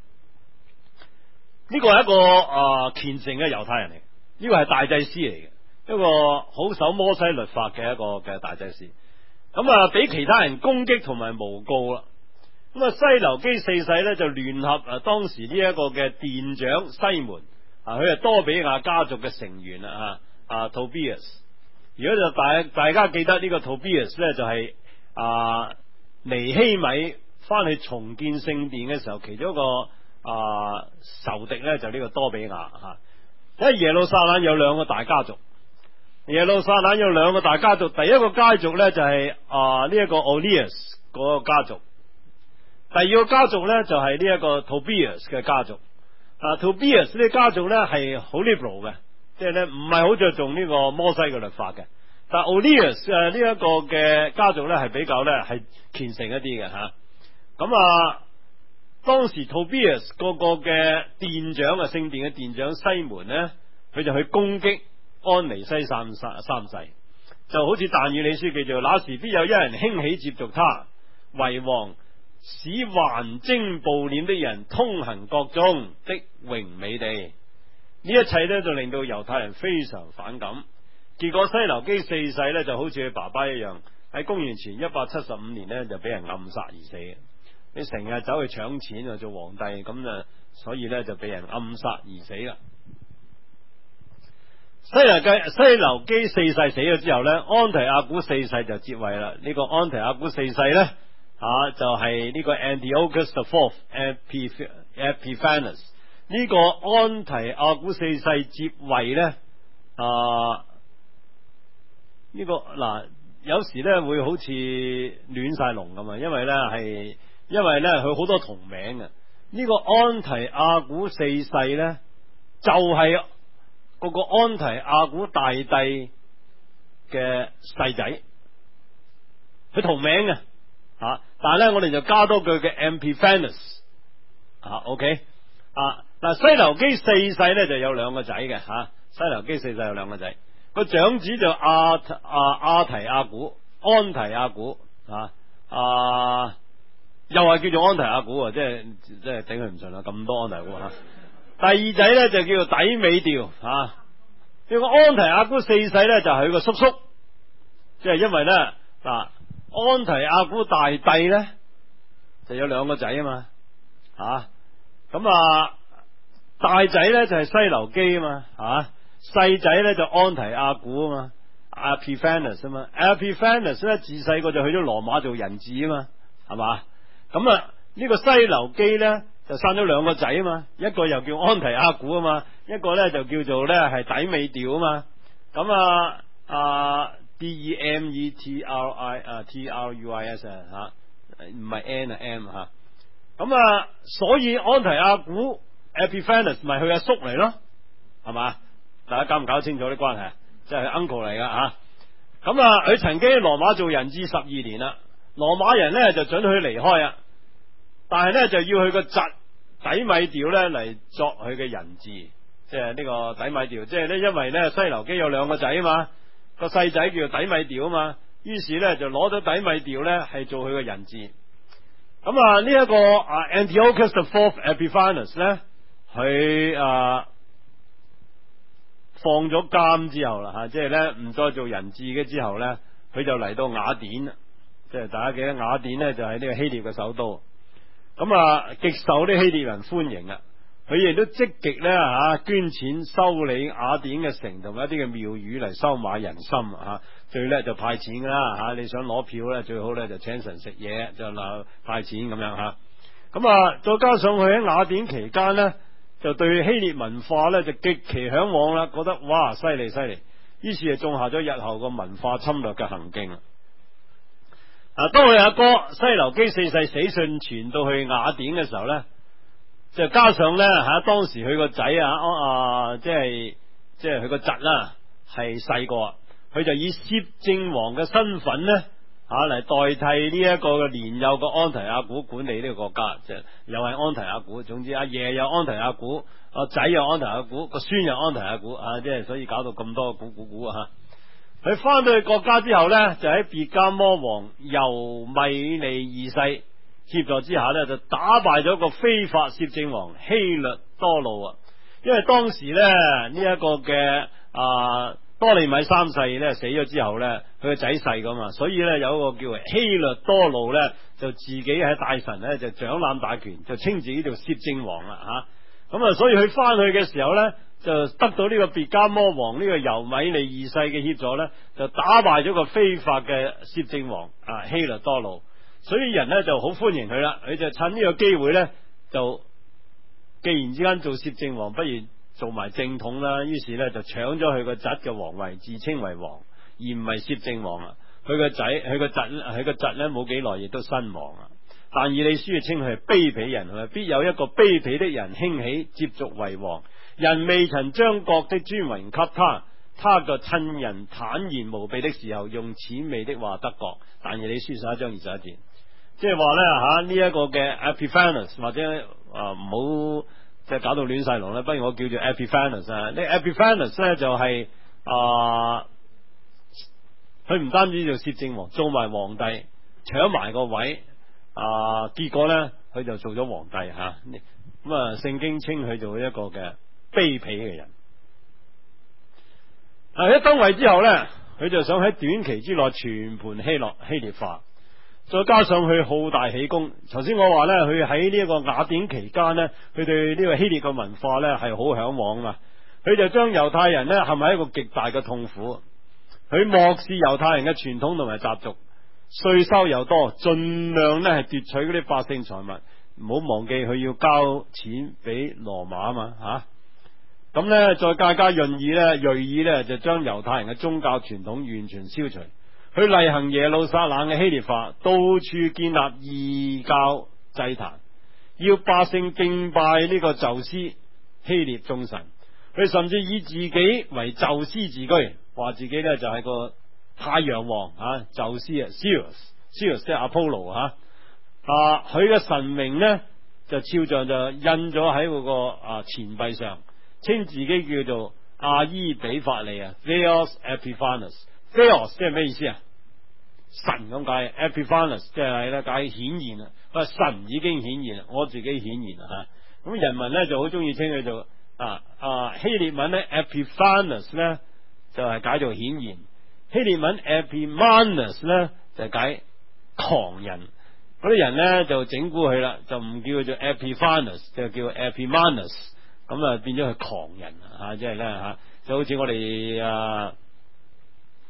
呢個係一個虔誠嘅猶太人嚟。呢個係大祭司嚟嘅，一個好守摩西律法嘅一個嘅大祭司。咁俾其他人攻擊同埋誣告啦。咁西流基四世咧就聯合當時呢一個嘅殿長西門，佢係多比亞家族嘅成員啦Tobias。如果就大家記得呢個 Tobias 咧，就係尼希米翻去重建聖殿嘅時候，其中一個仇敵咧就呢個多比亞因為耶路撒冷有兩個大家族，耶路撒冷有兩個大家族，第一個家族咧就係呢一個 Odias 嗰個家族，第二個家族咧就係呢一個 Tobias 嘅家族。Tobias 呢個家族咧係好 liberal 嘅，即係咧唔係好着重呢個摩西嘅律法嘅，但係 Odias 呢一個嘅家族咧係比較咧係虔誠一啲嘅吓。咁當時 Tobias 個嘅殿長聖殿嘅殿長西門呢，佢就去攻擊安尼西三世，就好似但以理書記做，那時必有一人興起接續他為王，使頑貞暴斂的人通行國中的榮美地。呢一切呢，就令到猶太人非常反感。結果西流基四世呢，就好似佢爸爸一樣，喺公元前175年呢，就俾人暗殺而死。你成日走去搶錢做皇帝，咁所以咧就俾人暗殺而死啦。西流基四世死咗之後咧，安提阿古四世就接位啦。呢個安提阿古四世咧就係呢個 Antiochus the Fourth Epiphanes。呢個安提阿古四世接位咧呢個有時咧會好似亂晒龍咁啊，因為咧佢好多同名嘅。呢個安提阿古四世咧就係嗰個安提阿古大帝嘅細仔，佢同名嘅但係咧我哋就加多句嘅 Epiphanes OK 西流基四世咧就有兩個仔嘅西流基四世有兩個仔，個長子就阿提阿古，安提阿古又係叫做安提阿古，即係頂佢唔順啦，咁多安提阿古第二仔咧就叫做底美調呢個安提阿古四世咧就係佢個叔叔，即係因為咧安提阿古大帝咧就有兩個仔啊嘛大仔咧就係西流基啊嘛細仔咧就安提阿古啊嘛 Epiphanes 啊嘛 ，Epiphanes 咧自細個就去咗羅馬做人質啊嘛，係嘛？咁啊呢個西流基咧就生咗兩個仔啊嘛，一個又叫安提阿古啊嘛，一個咧就叫做咧係底美調啊嘛。咁Demetri Truis 啊吓，唔係 N 啊 M 吓。咁所以安提阿古 Epiphanes 咪佢阿叔嚟咯，係嘛？大家搞唔搞清楚啲關係？即係佢 uncle 嚟噶吓。咁佢曾經喺羅馬做人質12年啦，羅馬人咧就准佢離開啊，但係咧就要佢個侄底米調咧嚟作佢嘅人質，即係呢個底米調，即係咧因為咧西流基有兩個仔啊嘛，個細仔叫做底米調啊嘛，於是咧就攞咗底米調咧係做佢嘅人質。咁呢一個Antiochus the Fourth Epiphanes 咧，佢放咗監之後啦吓，即係咧唔再做人質嘅之後咧，佢就嚟到雅典啦。即係大家記得雅典咧就係呢個希臘嘅首都，極受啲希臘人歡迎啊！佢亦都積極咧捐錢修理雅典嘅城同埋一啲嘅廟宇嚟收買人心啊！最叻就派錢啦吓，你想攞票咧最好咧就請神食嘢，就派錢咁樣吓。再加上佢喺雅典期間咧，就對希臘文化咧就極其向往啦，覺得哇犀利犀利，於是就種下咗日後個文化侵略嘅行徑。當佢阿哥西流基四世死訊傳到去雅典嘅時候咧，就加上咧當時佢個仔即係佢個侄啦係細個，佢就以攝政王嘅身份咧嚟代替呢一個年幼嘅安提阿古管理呢個國家，就又係安提阿古。總之阿爺有安提阿古，阿仔有安提阿古，個孫有安提阿古即係所以搞到咁多古佢翻到去國家之後咧，就喺別迦摩王尤米利二世協助之下咧，就打敗咗個非法攝政王希律多路啊！因為當時咧呢一個嘅多利米三世咧死咗之後咧，佢個仔細噶嘛，所以咧有一個叫為希律多路咧，就自己喺大臣咧就掌攬大權，就稱自己做攝政王啦吓。所以佢翻去嘅時候咧，就得到呢個別迦摩王呢個尤米利二世嘅協助咧，就打敗咗個非法嘅攝政王希律多路，所以人咧就好歡迎佢啦。佢就趁呢個機會咧，就既然之間做攝政王，不如做埋正統啦。於是咧就搶咗佢個侄嘅皇位，自稱為王，而唔係攝政王啊。佢個侄咧冇幾耐亦都身亡啦。但以理書稱佢係卑鄙人，必有一個卑鄙的人興起，接續為王。人未曾將國的尊榮給他，他就趁人坦然無備的時候，用諂媚的話得國。但以理書11章21節，即係話咧呢一個嘅 Epiphanes 或者唔好即係搞到亂晒龍啦，不如我叫做 Epiphanes 啊。呢 Epiphanes 咧就係佢唔單止做攝政王，做埋皇帝，搶埋個位。結果咧佢就做咗皇帝吓。聖經稱佢做一個嘅卑鄙嘅人。一登位之後咧，佢就想喺短期之內全盤希臘化，再加上佢好大喜功。頭先我話咧，佢喺呢一個雅典期間咧，佢對呢個希臘嘅文化咧係好向往啊。佢就將猶太人咧陷喺一個極大嘅痛苦，佢漠視猶太人嘅傳統同埋習俗，稅收又多，盡量咧係奪取嗰啲百姓財物。唔好忘記佢要交錢俾羅馬啊嘛咁咧再加銳意咧就將猶太人嘅宗教傳統完全消除。佢厲行耶路撒冷嘅希臘化，到處建立異教祭壇，要百姓敬拜呢個宙斯希臘眾神。佢甚至以自己為宙斯自居，話自己咧就係個太陽王宙斯Zeus 即係 Apollo 佢嘅神名咧就肖像就印咗喺嗰個錢幣上，稱自己叫做阿伊比法利Theos Epiphanes。Theos 即係咩意思啊？神咁解 ，Epiphanes 即係咧解顯現啦。神已經顯現啦，我自己顯現啦咁人民咧就好中意稱佢做希臘文咧 Epiphanes 咧就係解做顯現，希臘文 Epimanes 咧就係解狂人。嗰啲人咧就整蠱佢啦，就唔叫佢做 Epiphanes， 就叫 Epimanes， 咁變咗佢狂人即係咧就好似我哋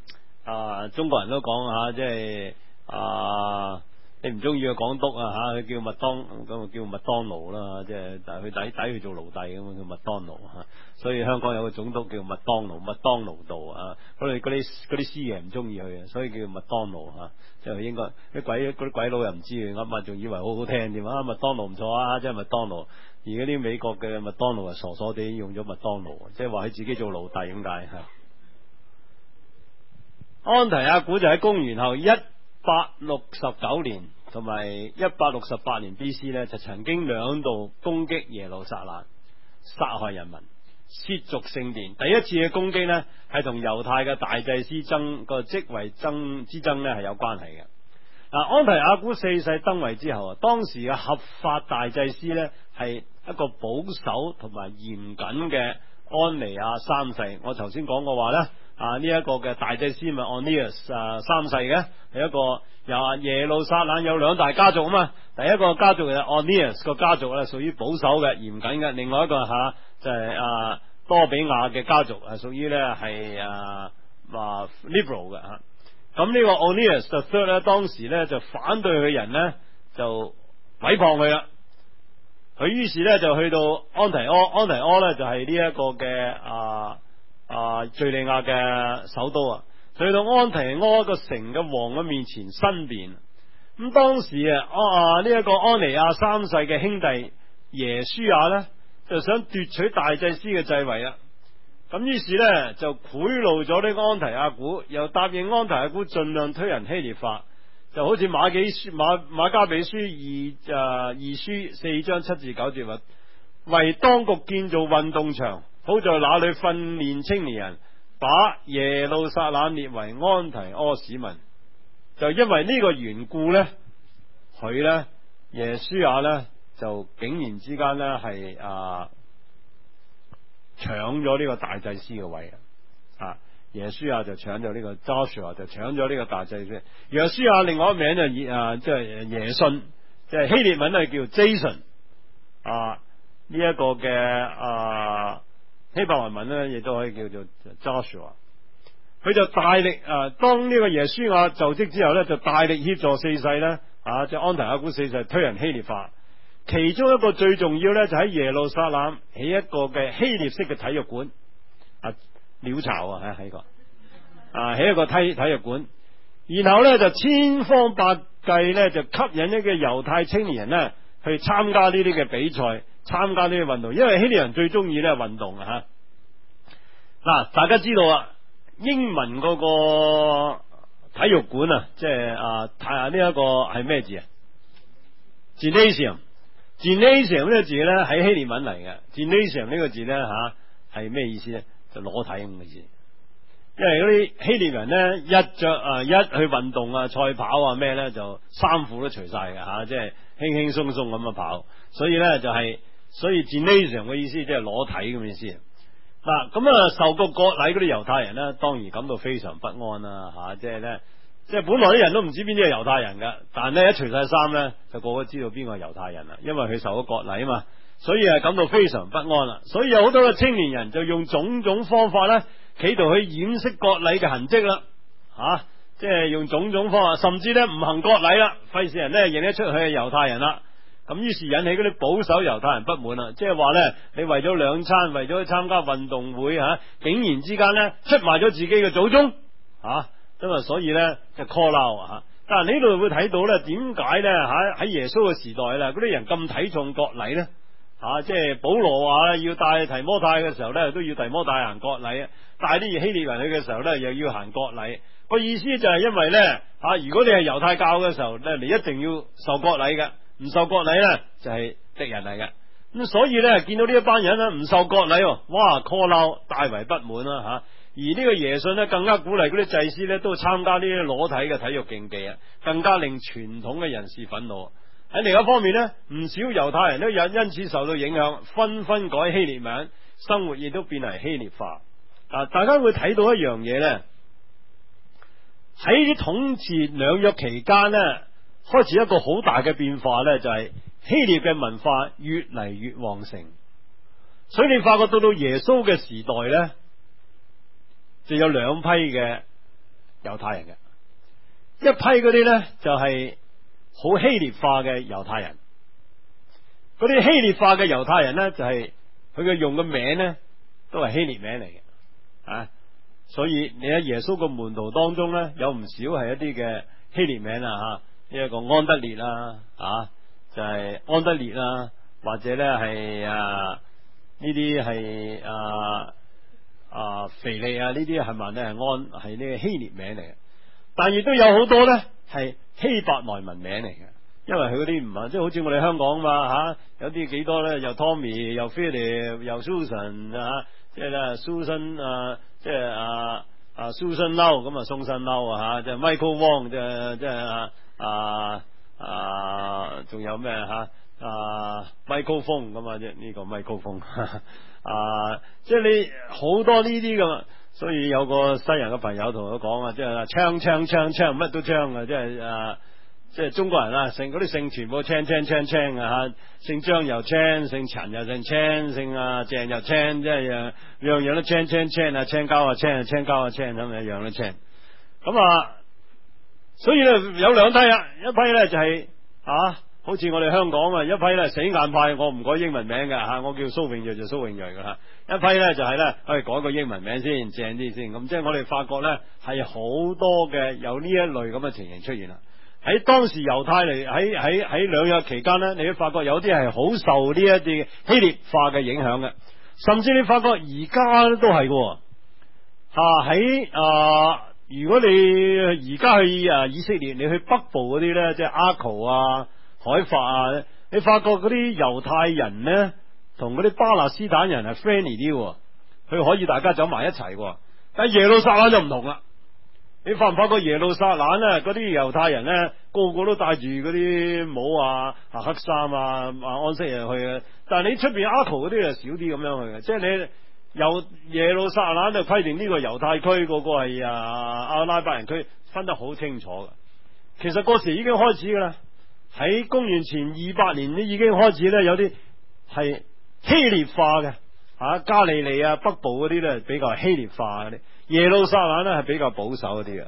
中國人都講即係你唔中意個港督佢叫麥當咁叫麥當勞啦，即係但係佢抵佢做奴隸咁叫麥當勞所以香港有個總督叫麥當勞，麥當勞道嗰啲師爺唔中意佢所以叫麥當勞即係應該嗰啲鬼佬又唔知佢噏仲以為好好聽添麥當勞唔錯即係麥當勞。而嗰啲美國嘅麥當勞傻傻地用咗麥當勞，即係話佢自己做奴隸咁解安提阿古就喺公元後169年同埋168年 B.C. 呢，就曾經兩度攻擊耶路撒冷，殺害人民，褻瀆聖殿。第一次嘅攻擊呢，係同猶太嘅大祭司爭個職位之爭呢係有關係嘅。安提阿古4世登位之後當時嘅合法大祭司呢，係一個保守同埋嚴謹嘅安尼亞3世。我頭先講過話呢呢一個嘅大祭司咪 Onias 3世嘅，係一個耶路撒冷有兩大家族嘛。第一個家族係 Onias 個家族屬於保守嘅嚴謹嘅，另外一個就係多比亞嘅家族係屬於呢係liberal 嘅咁呢個 Onias the Third 咧，當時呢就反對佢人呢，就毀謗佢啦。佢於是呢就去到安提阿呢就係呢一個嘅敘利亞嘅首都去到安提阿個城嘅王嘅面前申辯。咁當時呢一個安尼亞3世嘅兄弟耶書亞呢，就想奪取大祭司嘅繼位啦。咁於是呢，就賄賂咗呢個安提阿古，又答應安提阿古盡量推人希臘化，就好似馬加比書二書4章7至9節話，為當局建造運動場，好在那裏訓練青年人，把耶路撒冷列為安提阿市民。就因為呢個緣故呢，佢呢耶書亞呢，就竟然之間呢係搶咗呢個大祭司嘅位耶書亞就搶咗呢個 Joshua 就搶咗呢個大祭司。耶書亞另外一個名就即係耶遜，即係希臘文係叫 Jason 呢一個嘅希伯來文呢亦都可以叫做 Joshua。佢就大力當呢個耶書亞就職之後呢，就大力協助4世呢即係安提阿古4世推人希臘化。其中一個最重要呢，就喺耶路撒冷起一個嘅希臘式嘅體育館鳥巢喺個起一個體育館，然後呢，就千方百計呢，就吸引一個猶太青年人呢去參加呢啲嘅比賽，參加呢啲運動，因為希臘人最中意呢運動大家知道英文嗰個體育館即係呢一個係咩字Gymnasium 呢個字呢喺希臘文嚟嘅。Gymnasium 呢個字呢係咩意思呢？就裸體咁嘅字。因為嗰啲希臘人呢，一去運動賽跑咩呢，就衫褲都除晒嘅即係輕輕鬆鬆咁樣跑。所以呢，所以 Gymnasium 嘅意思即係裸體咁嘅意思。咁受過割禮嗰啲猶太人呢，當然感到非常不安啦即係呢。即係本來啲人都唔知邊啲係猶太人噶，但係呢一除晒衫呢，就個個知道邊個係猶太人啦，因為佢受咗割禮嘛，所以係感到非常不安啦。所以有好多嘅青年人就用種種方法呢，企圖去掩飾割禮嘅痕跡啦，即係用種種方法，甚至呢唔行割禮啦，費事人呢認得出佢係猶太人啦。咁於是引起嗰啲保守猶太人不滿啦，即係話呢，你為咗兩餐，為咗去參加運動會竟然之間呢出賣咗自己嘅祖宗所以呢，就 call out 但係呢度會睇到呢，點解呢？喺耶穌嘅時代呢，嗰啲人咁睇重割禮呢？即係保羅話要帶提摩太嘅時候呢，都要提摩太行割禮帶啲希臘人去嘅時候呢，又要行割禮。個意思就係因為呢，如果你係猶太教嘅時候呢，你一定要受割禮嘅，唔受割禮呢，就係敵人嚟嘅。咁所以呢，見到呢一班人呢，唔受割禮，哇 call out 大為不滿啦而呢個耶遜呢，更加鼓勵嗰啲祭司呢，都參加呢啲裸體嘅體育競技更加令傳統嘅人士憤怒。喺另一方面呢，唔少猶太人都因此受到影響，紛紛改希臘名，生活亦都變為希臘化。大家會睇到一樣嘢呢，喺啲統治兩約期間呢，開始一個好大嘅變化呢，就係希臘嘅文化越嚟越旺盛。所以你發覺到耶穌嘅時代呢，就有兩批嘅猶太人嘅，一批嗰啲咧就係好希臘化嘅猶太人。嗰啲希臘化嘅猶太人咧，就係佢嘅用嘅名咧，都係希臘名嚟嘅啊。所以你喺耶穌個門徒當中咧，有唔少係一啲嘅希臘名啊吓，呢一個安德烈啦啊，就係安德烈啦，或者咧係呢啲係腓利啊，呢啲係咪咧係呢個希臘名嚟嘅？但亦都有好多咧係希伯來文名嚟嘅。因為佢嗰啲唔係，即係好似我哋香港嘛吓，有啲幾多咧，又 Tommy 又 Philip 又 Susan 啊，即係咧 Susan 即係Susan Lau 咁啊，松山嬲啊吓，即係 Michael Wong 即係仲有咩吓Michael Fong 咁啊，即係呢個 Michael Fong 即係你好多呢啲咁，所以有個西人嘅朋友同我講啊，即係槍乜都槍啊，即係中國人啊，姓嗰啲姓全部青啊吓，姓張又青，姓陳又姓青，姓鄭又青，即係樣樣都青啊，青膠啊青咁樣樣都青。咁所以咧有兩批啊，一批咧就係好似我哋香港啊，一批咧死硬派，我唔改英文名嘅吓，我叫蘇永睿就蘇永睿噶啦。一批咧就係咧，改個英文名先正啲先。咁即係我哋發覺咧係好多嘅有呢一類咁嘅情形出現啦。喺當時猶太嚟喺兩日期間咧，你會發覺有啲係好受呢一啲希臘化嘅影響嘅，甚至你發覺而家都係嘅。如果你而家去以色列，你去北部嗰啲咧，即係阿庫啊、海法啊，你發覺嗰啲猶太人咧，同嗰啲巴勒斯坦人係 friendly 啲，佢可以大家走埋一齊。但係耶路撒冷就唔同啦。你發唔發覺耶路撒冷咧，嗰啲猶太人咧，個個都戴住嗰啲帽黑衫安息日去啊。但係你出邊阿圖嗰啲就少啲咁樣去嘅，即係你由耶路撒冷就規定呢個猶太區，個個係阿拉伯人區，分得好清楚嘅。其實嗰時已經開始噶啦，喺公元前200年已經開始咧，有啲係希臘化嘅加利利北部嗰啲咧比較希臘化嗰啲。耶路撒冷咧係比較保守嗰啲嘅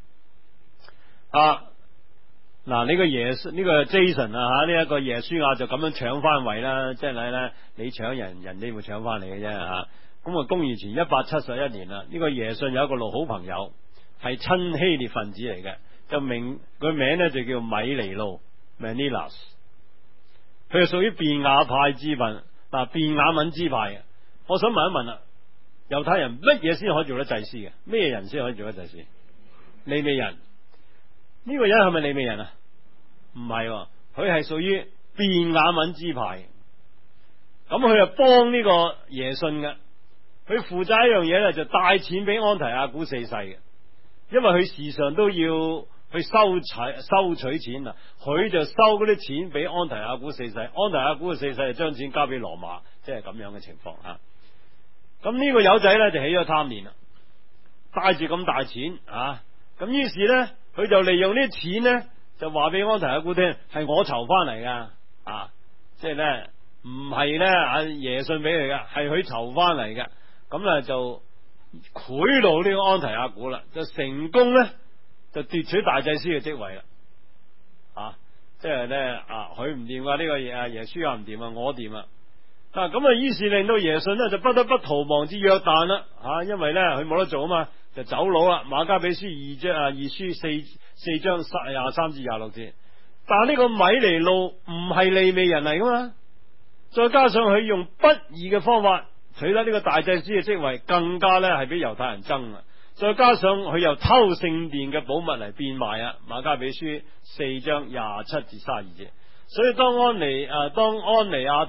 嗱，呢個呢個 Jason 呢一個耶書亞就咁樣搶翻位啦，即係咧你搶人哋會搶翻你嘅啫吓。咁公元前171年啦，呢個耶遜有一個好朋友係親希臘分子嚟嘅，就佢名咧就叫米尼路 Menelaus， 佢係屬於便雅派支分便雅憫支派嘅。我想問一問啦，猶太人乜嘢先可以做得祭司嘅？咩人先可以做得祭司？利未人。呢個人係咪利未人啊？唔係，佢係屬於便雅憫支派。咁佢就幫呢個耶遜嘅，佢負責一樣嘢咧，就帶錢俾安提阿古四世嘅，因為佢時常都要去收取錢啊。佢就收嗰啲錢俾安提阿古四世，安提阿古嘅四世就將錢交俾羅馬，即係咁樣嘅情況吓。咁呢個友仔咧就起咗貪念啦，帶住咁大錢咁於是咧佢就利用呢啲錢咧，就話俾安提阿古聽，係我籌翻嚟噶即係咧唔係咧耶遜俾佢噶，係佢籌翻嚟嘅。咁啊就賄賂呢個安提阿古啦，就成功咧就奪取大祭司嘅職位啦即係咧佢唔掂啊，呢個耶書亞唔掂啊，我掂啊。咁於是令到耶遜呢就不得不逃亡至約旦啦因為咧佢冇得做啊嘛，就走佬啦。馬加比書二書4章23至26節。但係呢個米尼路唔係利未人嚟噶嘛，再加上佢用不義嘅方法取得呢個大祭司嘅職位，更加咧係俾猶太人憎啊。再加上佢又偷聖殿嘅寶物嚟變賣馬加比書4章27至32節。所以當安尼亞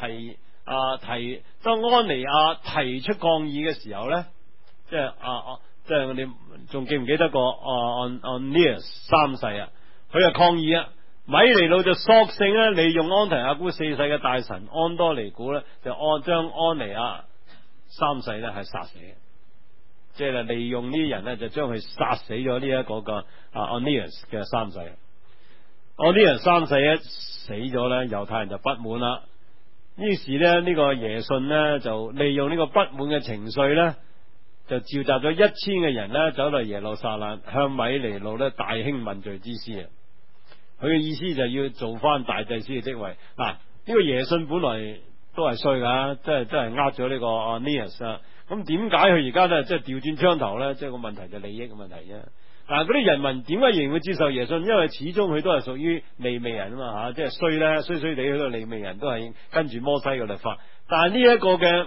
提出抗議嘅時候咧，即係我哋仲記唔記得個Aeneas 3世佢就抗議米尼路就索性咧利用安提阿古4世嘅大臣安多尼古咧，就將安尼亞3世咧係殺死嘅，即係利用呢啲人咧就將佢殺死咗呢一個Aeneas嘅3世。Aeneas 3世一死咗咧，猶太人就不滿啦。於是咧呢個耶遜咧就利用呢個不滿嘅情緒咧， 就召集咗1000嘅人呢，走到耶路撒冷，向米尼路呢大興問罪之師啊！佢嘅意思就要做翻大祭司嘅職位。嗱，呢個耶遜本來都係衰噶，真係呃咗呢個Aeneas啊！咁點解佢而家呢，即係調轉槍頭呢？即係個問題就利益嘅問題啫。但係嗰啲人民點解仍然會接受耶遜？因為始終佢都係屬於利未人啊嘛吓，即係衰咧，衰衰地佢個利未人都係跟住摩西嘅律法。但係呢一個嘅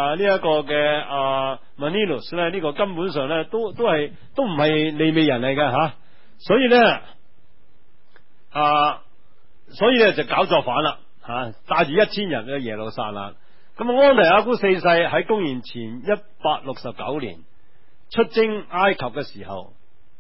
Menelaus 咧，呢個根本上咧都唔係利未人嚟嘅吓，所以咧就搞作反啦吓，帶住1000人去耶路撒冷。咁安提阿古4世喺公元前169年出征埃及嘅時候。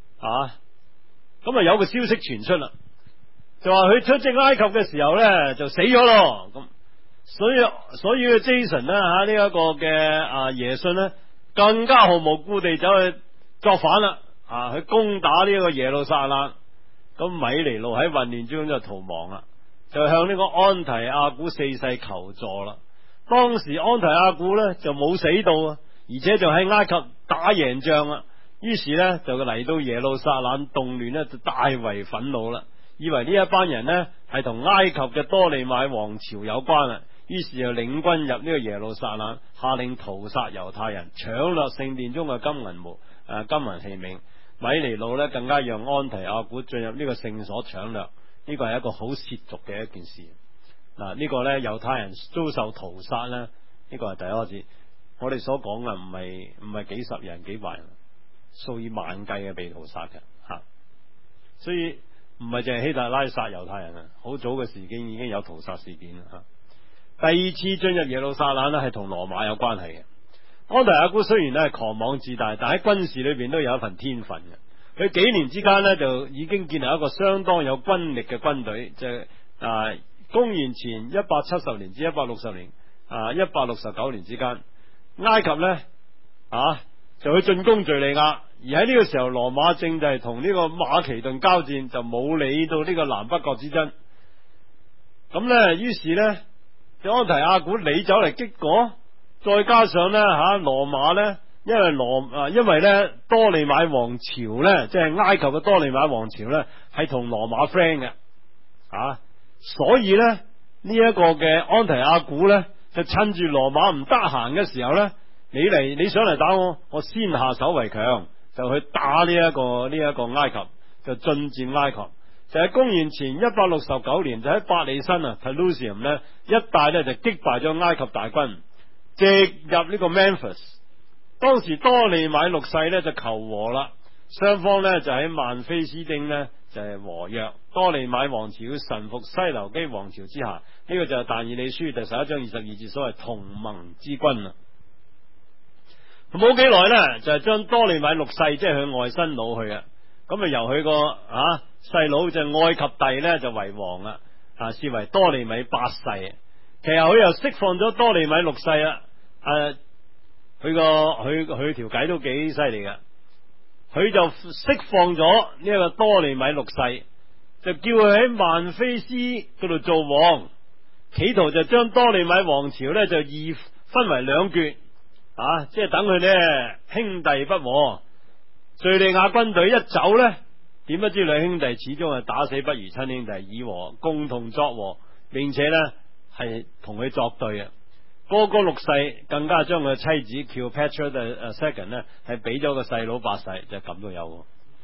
咁有個消息傳出啦，就話佢出征埃及嘅時候咧就死咗咯。咁所以 Jason 咧呢一個嘅耶遜咧更加毫無顧地走去作反啦，去攻打呢個耶路撒冷。咁米尼路喺混亂之中就逃亡啦，就向呢個安提阿古4世求助啦。當時安提阿古咧就冇死到，而且就喺埃及打贏仗啦。於是呢，就嚟到耶路撒冷動亂呢，就大為憤怒啦，以為呢一班人呢係同埃及嘅多利買王朝有關啦。於是就領軍入呢個耶路撒冷，下令屠殺猶太人，搶掠聖殿中嘅金銀器皿。米尼路呢更加讓安提阿古進入呢個聖所搶掠，呢個係一個好褻瀆嘅一件事。嗱，呢個呢猶太人遭受屠殺呢，呢個係第一個字。我哋所講嘅唔係幾十人幾百人。數以萬計嘅被屠殺嘅吓，所以唔係淨係希特拉殺猶太人啊，好早嘅時間已經有屠殺事件啦吓。第二次進入耶路撒冷呢，係同羅馬有關係嘅。安提阿古雖然咧係狂妄自大，但喺軍事裏邊都有一份天分嘅。佢幾年之間呢，就已經建立一個相當有軍力嘅軍隊，即係公元前170年至160年169年之間，埃及呢就去進攻敘利亞。而喺呢個時候，羅馬正就係同呢個馬其頓交戰，就冇理到呢個南北國之爭。咁呢，於是呢，就安提阿古你走嚟擊果，再加上呢，羅馬呢，因為呢多利買王朝呢，即係埃及嘅多利買王朝呢，係同羅馬 friend 嘅，所以呢，呢一個嘅安提阿古呢，就趁住羅馬唔得閒嘅時候呢，你想嚟打我先下手為強。就去打呢一個埃及，就進佔埃及。就喺公元前169年，就喺伯利申Pelusium 呢一帶呢，就擊敗咗埃及大軍，直入呢個 Memphis。當時多利買6世呢就求和啦，雙方呢就喺曼菲斯丁呢就係和約，多利買王朝要臣服西流基王朝之下。呢個就係但以理書第11章22節所謂同盟之君啦。冇幾耐呢，就係將多利買6世即係佢外甥佬去啊，咁由佢個細佬就埃及帝呢就為王啦，視為多利買8世。其實佢又釋放咗多利買6世啦，佢條計都幾犀利噶，佢就釋放咗呢一個多利買6世，就叫佢喺曼菲斯嗰度做王，企圖就將多利買王朝呢就二分為兩橛。即係等佢呢兄弟不和，敘利亞軍隊一走呢，點不知兩兄弟始終係打死不如親兄弟，以和共同作和，並且呢係同佢作對啊！哥哥6世更加將佢嘅妻子 Cleopatra the Second 呢係俾咗個細佬8世，就咁都有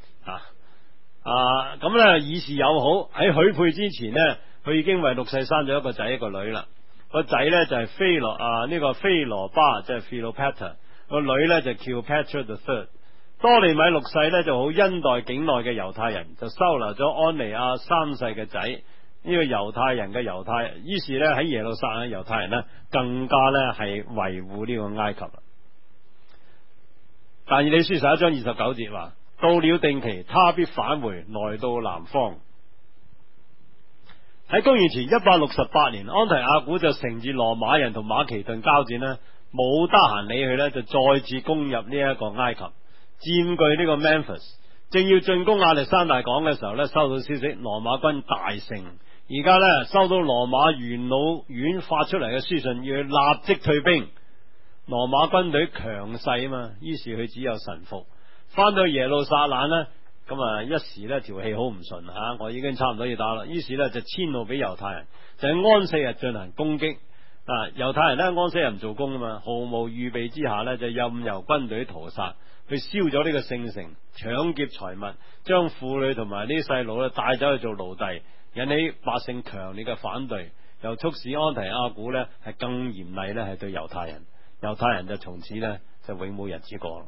咁呢以示友好。喺許配之前呢，佢已經為6世生咗一個仔一個女啦。個仔呢就係菲羅巴，即係 Philopatra， 個女呢就 Cleopatra the Third。多利米6世呢就好恩待境內嘅猶太人，就收留咗安尼亞3世嘅仔，呢個猶太人嘅猶太，於是呢喺耶路撒冷嘅猶太人呢更加呢係維護呢個埃及啦。但以理書11章29節話，到了定期，他必返回，來到南方。喺公元前168年，安提阿古就乘住羅馬人同馬其頓交戰呢，冇得閒理佢呢，就再次攻入呢一個埃及，佔據呢個 Memphis。正要進攻亞歷山大港嘅時候呢，收到消息羅馬軍大勝。而家呢，收到羅馬元老院發出嚟嘅書信，要佢立即退兵。 羅馬軍隊強勢啊嘛，於是佢只有臣服。翻到耶路撒冷呢，咁啊一時呢條氣好唔順吓，我已經差唔多要打啦。於是呢就遷怒俾猶太人，就喺安息日進行攻擊。猶太人呢安息日唔做工啊嘛，毫無預備之下呢，就任由軍隊屠殺，去燒咗呢個聖城，搶劫財物，將婦女同埋呢啲細路呢帶走去做奴隸，引起百姓強烈嘅反對，又促使安提阿古呢係更嚴厲呢係對猶太人，猶太人就從此呢就永冇日子過。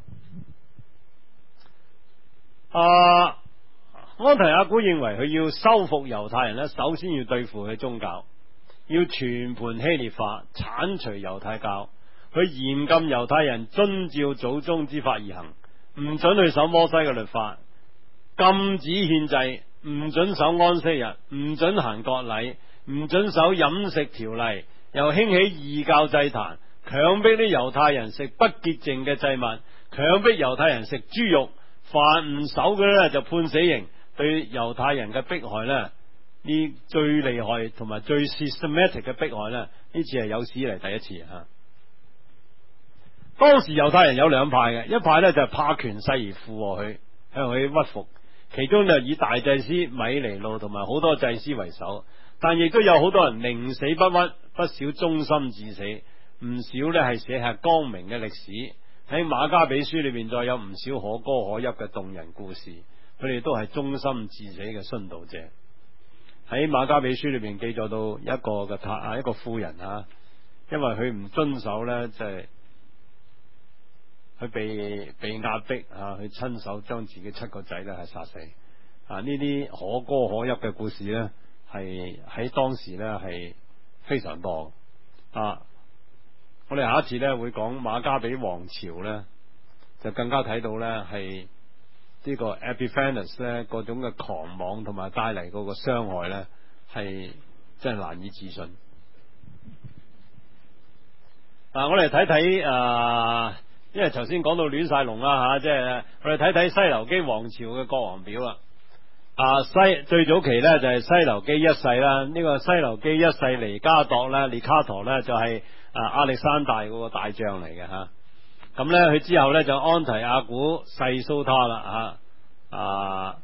安提阿古認為佢要收復猶太人呢，首先要對付佢宗教，要全盤希臘化，鏟除猶太教，佢嚴禁猶太人遵照祖宗之法而行，唔准去守摩西嘅律法，禁止獻祭，唔准守安息日，唔准行割禮，唔准守飲食條例，又興起異教祭壇，強迫啲猶太人食不潔淨嘅祭物，強迫猶太人食豬肉，凡唔守嘅呢就判死刑。對猶太人嘅迫害呢，呢最厲害同埋最 systematic 嘅迫害呢，呢次係有史以嚟第一次吓。當時猶太人有兩派嘅，一派呢就係怕權勢而附和佢，向佢屈服，其中就以大祭司米尼路同埋好多祭司為首，但亦都有好多人寧死不屈，不少忠心至死，唔少呢係寫下光明嘅歷史。喺馬加比書裏面再有唔少可歌可泣嘅動人故事，佢哋都係忠心至死嘅殉道者。喺馬加比書裏面記載到一個婦人啊，因為佢唔遵守呢，即係佢被壓迫啊，佢親手將自己7個仔呢係殺死啊！呢啲可歌可泣嘅故事呢，係喺當時呢係非常多啊！我哋下一次呢會講馬加比王朝呢，就更加睇到呢係呢個 Epiphanes 呢嗰種嘅狂妄同埋帶嚟嗰個傷害呢，係真係難以置信。我哋睇睇因為頭先講到亂晒龍啦吓，即係我哋睇睇西流基王朝嘅國王表啦。最早期呢就係西流基一世啦，呢個西流基一世尼加鐸咧，尼卡陀呢就係亞歷山大嗰個大將嚟嘅吓。咁呢佢之後呢就安提阿古世蘇他啦吓，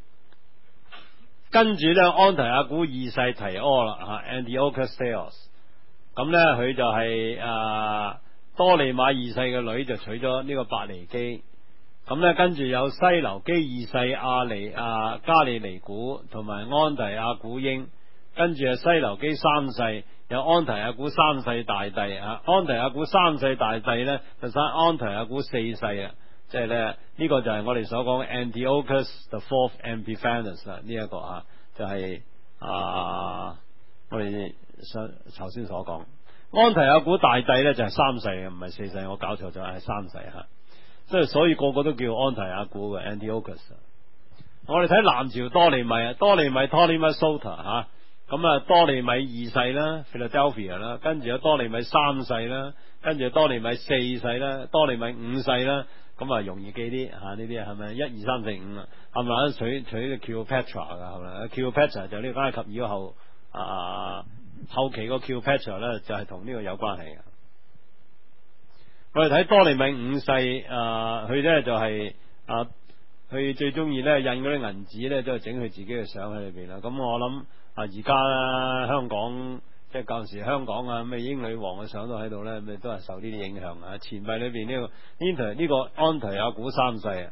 跟住呢安提阿古二世提柯啦吓 ，Antiochus Theos。咁呢佢就係多利馬二世嘅女就娶咗呢個伯尼基。咁呢跟住有西流基二世加利尼古同埋安提阿古英，跟住係西流基三世，有安提阿古三世大帝安提阿古三世大帝呢就生安提阿古四世啊，即係呢呢個就係我哋所講 Antiochus the Fourth Epiphanes 啦，呢一個就係我哋頭先所講安提阿古大帝呢就係3世嘅，唔係4世，我搞錯咗係3世吓，即係所以個個都叫安提阿古嘅 Antiochus。我哋睇南朝多利米Ptolemy Soter 咁多利米2世啦 Philadelphia 啦，跟住有多利米3世啦，跟住多利米4世啦，多利米5世啦，咁容易記啲呢啲係咪1、2、3、4、5啦？係咪取呢個 Cleopatra 噶係咪 ？Cleopatra 就呢個埃及以後後期個 Cleopatra 咧就係同呢個有關係嘅。我哋睇多利米5世佢咧就係佢最中意咧印嗰啲銀紙咧，都係整佢自己嘅相喺裏邊啦。咁我諗而家香港即係舊時香港咩英女王嘅相都喺度咧，咪都係受呢啲影響啊。錢幣裏邊呢個安提阿古3世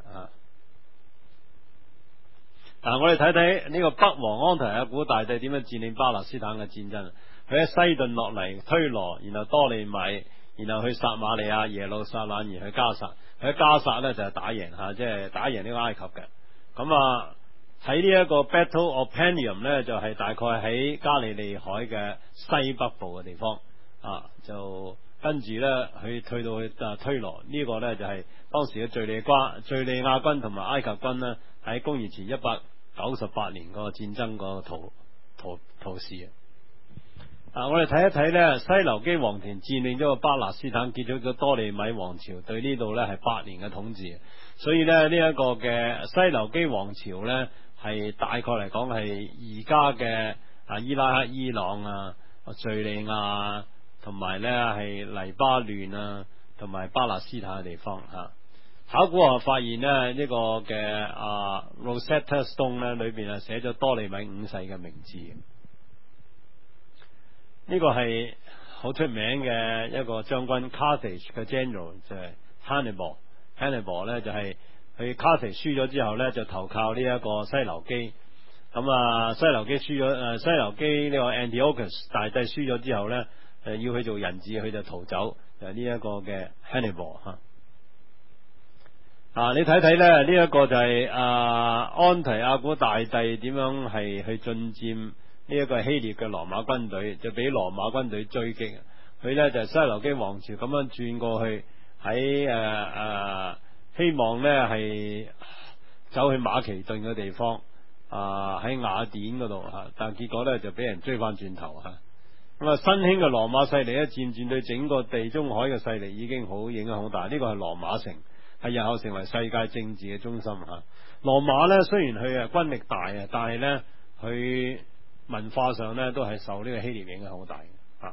我哋睇睇呢個北王安提阿古大帝點樣佔領巴勒斯坦嘅戰爭。佢喺西頓落嚟推羅，然後多利米，然後去撒馬利亞、耶路撒冷，而去加薩。佢喺加薩呢就係打贏即係打贏呢個埃及嘅。咁喺呢一個 Battle of Panium 呢，就係大概喺加利利海嘅西北部嘅地方就跟住呢，佢退到去推羅。呢個呢就係當時嘅敘利亞軍同埋埃及軍呢，喺公元前198年個戰爭個圖示我哋睇一睇呢，西流基王田佔領咗個巴勒斯坦，結束咗多利米王朝對呢度呢係8年嘅統治。所以呢，呢一個嘅西流基王朝呢，係大概嚟講係而家嘅伊拉克、伊朗敘利亞同埋呢係黎巴嫩同埋巴勒斯坦嘅地方吓。考古學發現呢，呢個嘅Rosetta Stone 咧裏邊寫咗多利米五世嘅名字。呢個係好出名嘅一個將軍 Carthage 嘅 general 就係 Hannibal 咧就係去 Carthage 輸咗之後咧就投靠呢一個西流基。咁西流基輸咗，西流基呢個 Antiochus 大帝輸咗之後咧，要佢做人質，佢就逃走，就係呢一個嘅 Hannibal 吓。你睇睇咧，呢一個就係安提阿古大帝點樣係去進佔呢一個希臘嘅羅馬軍隊，就俾羅馬軍隊追擊。佢咧就係西流基王朝咁樣轉過去，喺希望咧係走去馬其頓嘅地方，喺雅典嗰度吓，但結果咧就俾人追翻轉頭吓。咁新興嘅羅馬勢力咧，漸漸對整個地中海嘅勢力已經好影響好大。呢個係羅馬城，係日後成為世界政治嘅中心吓。羅馬咧雖然佢軍力大啊，但係咧佢文化上咧都係受呢個希臘影響好大吓。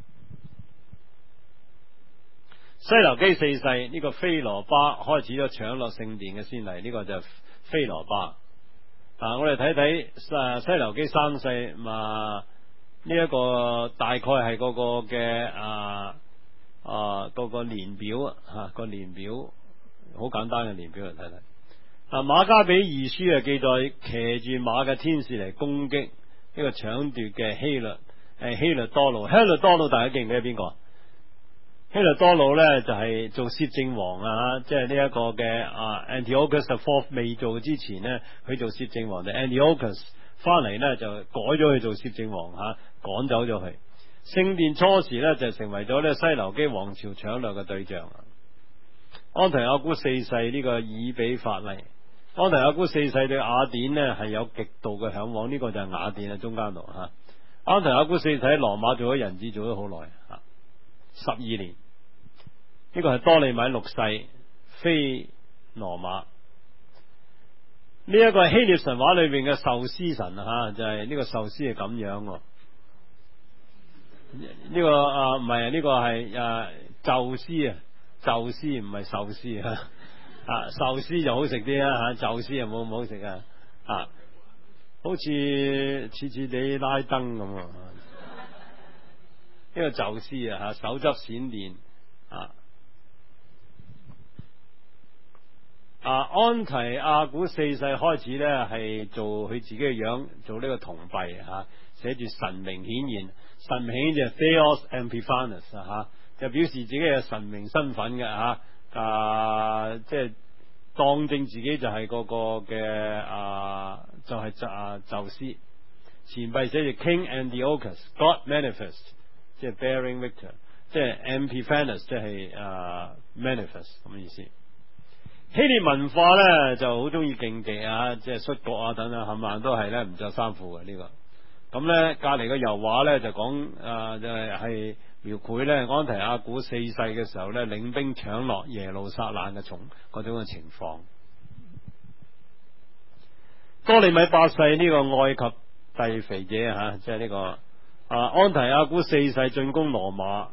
西流基四世呢個菲羅巴開始咗搶掠聖殿嘅先例，呢個就係菲羅巴。我哋睇睇西流基三世呢一個大概係嗰個嘅嗰個年表個年表好簡單嘅年表嚟睇睇。馬加比二書記載騎住馬嘅天使嚟攻擊呢個搶奪嘅希律多魯。希律多魯大家記唔記得邊個？希律多魯咧就係做攝政王即係呢一個嘅Antiochus the Fourth 未做之前呢，佢做攝政王，就 Antiochus 翻嚟呢，就改咗去做攝政王趕走咗佢。聖殿初時呢，就成為咗呢西流基王朝搶掠嘅對象。安提阿古四世呢個以比法利，安提阿古四世對雅典呢係有極度嘅向往，呢個就係雅典中間度安提阿古四世喺羅馬做咗人質，做咗好耐12年。呢個係多利米六世非羅馬。呢一個係希臘神話裏邊嘅壽司神就係呢個壽司係咁樣。呢個唔係呢個係宙斯宙斯唔係壽司壽司就好食啲啦宙斯又冇咁好食好似似地拉登咁。呢個宙斯手執閃電安提阿古四世開始咧係做佢自己嘅樣，做呢個銅幣寫住神明顯現，神明顯現就 Theos Epiphanes 就表示自己嘅神明身份嘅即係當正自己就係嗰個嘅就係宙斯。前幣寫住 King Antiochus God Manifest， 即係 Bearing Victor， 即係 Epiphanes 即係Manifest 咁嘅意思。希臘文化咧就好中意競技即係摔角等等，冚唪唥都係咧唔着衫褲嘅呢個。咁咧隔籬嘅油畫咧就講就係描繪咧安提阿古四世嘅時候咧領兵搶落耶路撒冷嘅嗰種嘅情況。多利米八世呢個埃及帝肥者即係呢個安提阿古四世進攻羅馬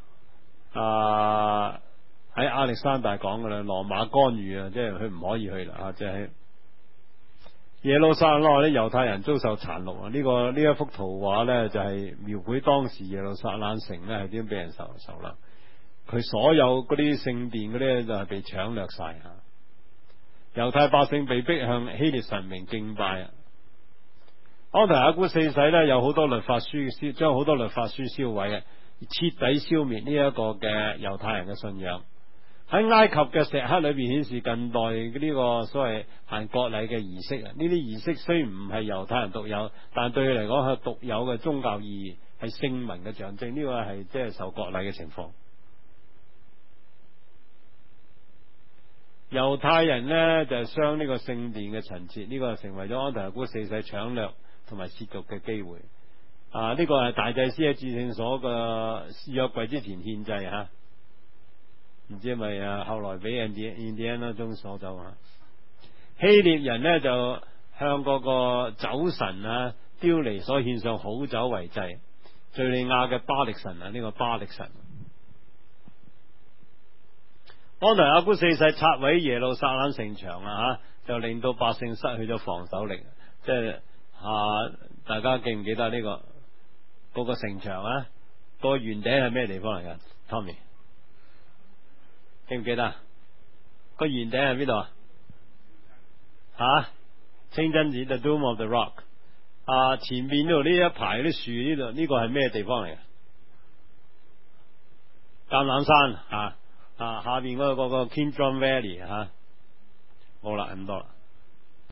喺亞歷山大講噶啦，羅馬干預即係佢唔可以去啦即係耶路撒冷咧猶太人遭受殘戮呢一幅圖畫咧就係描繪當時耶路撒冷城咧係點俾人受啦。佢所有嗰啲聖殿嗰啲就係被搶掠晒猶太百姓被逼向希臘神明敬拜。安提阿古四世咧有好多律法書將好多律法書燒毀徹底消滅呢一個嘅猶太人嘅信仰。喺埃及嘅石刻裏邊顯示近代呢個所謂行割禮嘅儀式呢啲儀式雖然唔係猶太人獨有，但對佢嚟講係獨有嘅宗教意義，係聖民嘅象徵。呢個係即係受割禮嘅情況。猶太人呢就係傷呢個聖殿嘅陳設，呢個成為咗安提阿古四世搶掠同埋褻瀆嘅機會。呢個係大祭司喺至聖所嘅約櫃之前獻祭唔知係咪後來俾印第安納中所走希臘人呢就向嗰個酒神丟尼所獻上好酒為祭。敘利亞嘅巴力神呢個巴力神。 安提阿古四世拆毀耶路撒冷城牆啊，就令到百姓失去咗防守力。即係大家記唔記得呢、嗰個城牆啊？個圓頂係咩地方嚟噶 ？Tommy 記唔記得？個圓頂係邊度啊？清真寺 The Dome of the Rock。前面呢度呢一排啲樹呢度呢個係咩地方嚟嘅？橄欖山下邊嗰個 Kidron Valley 冇啦咁多啦。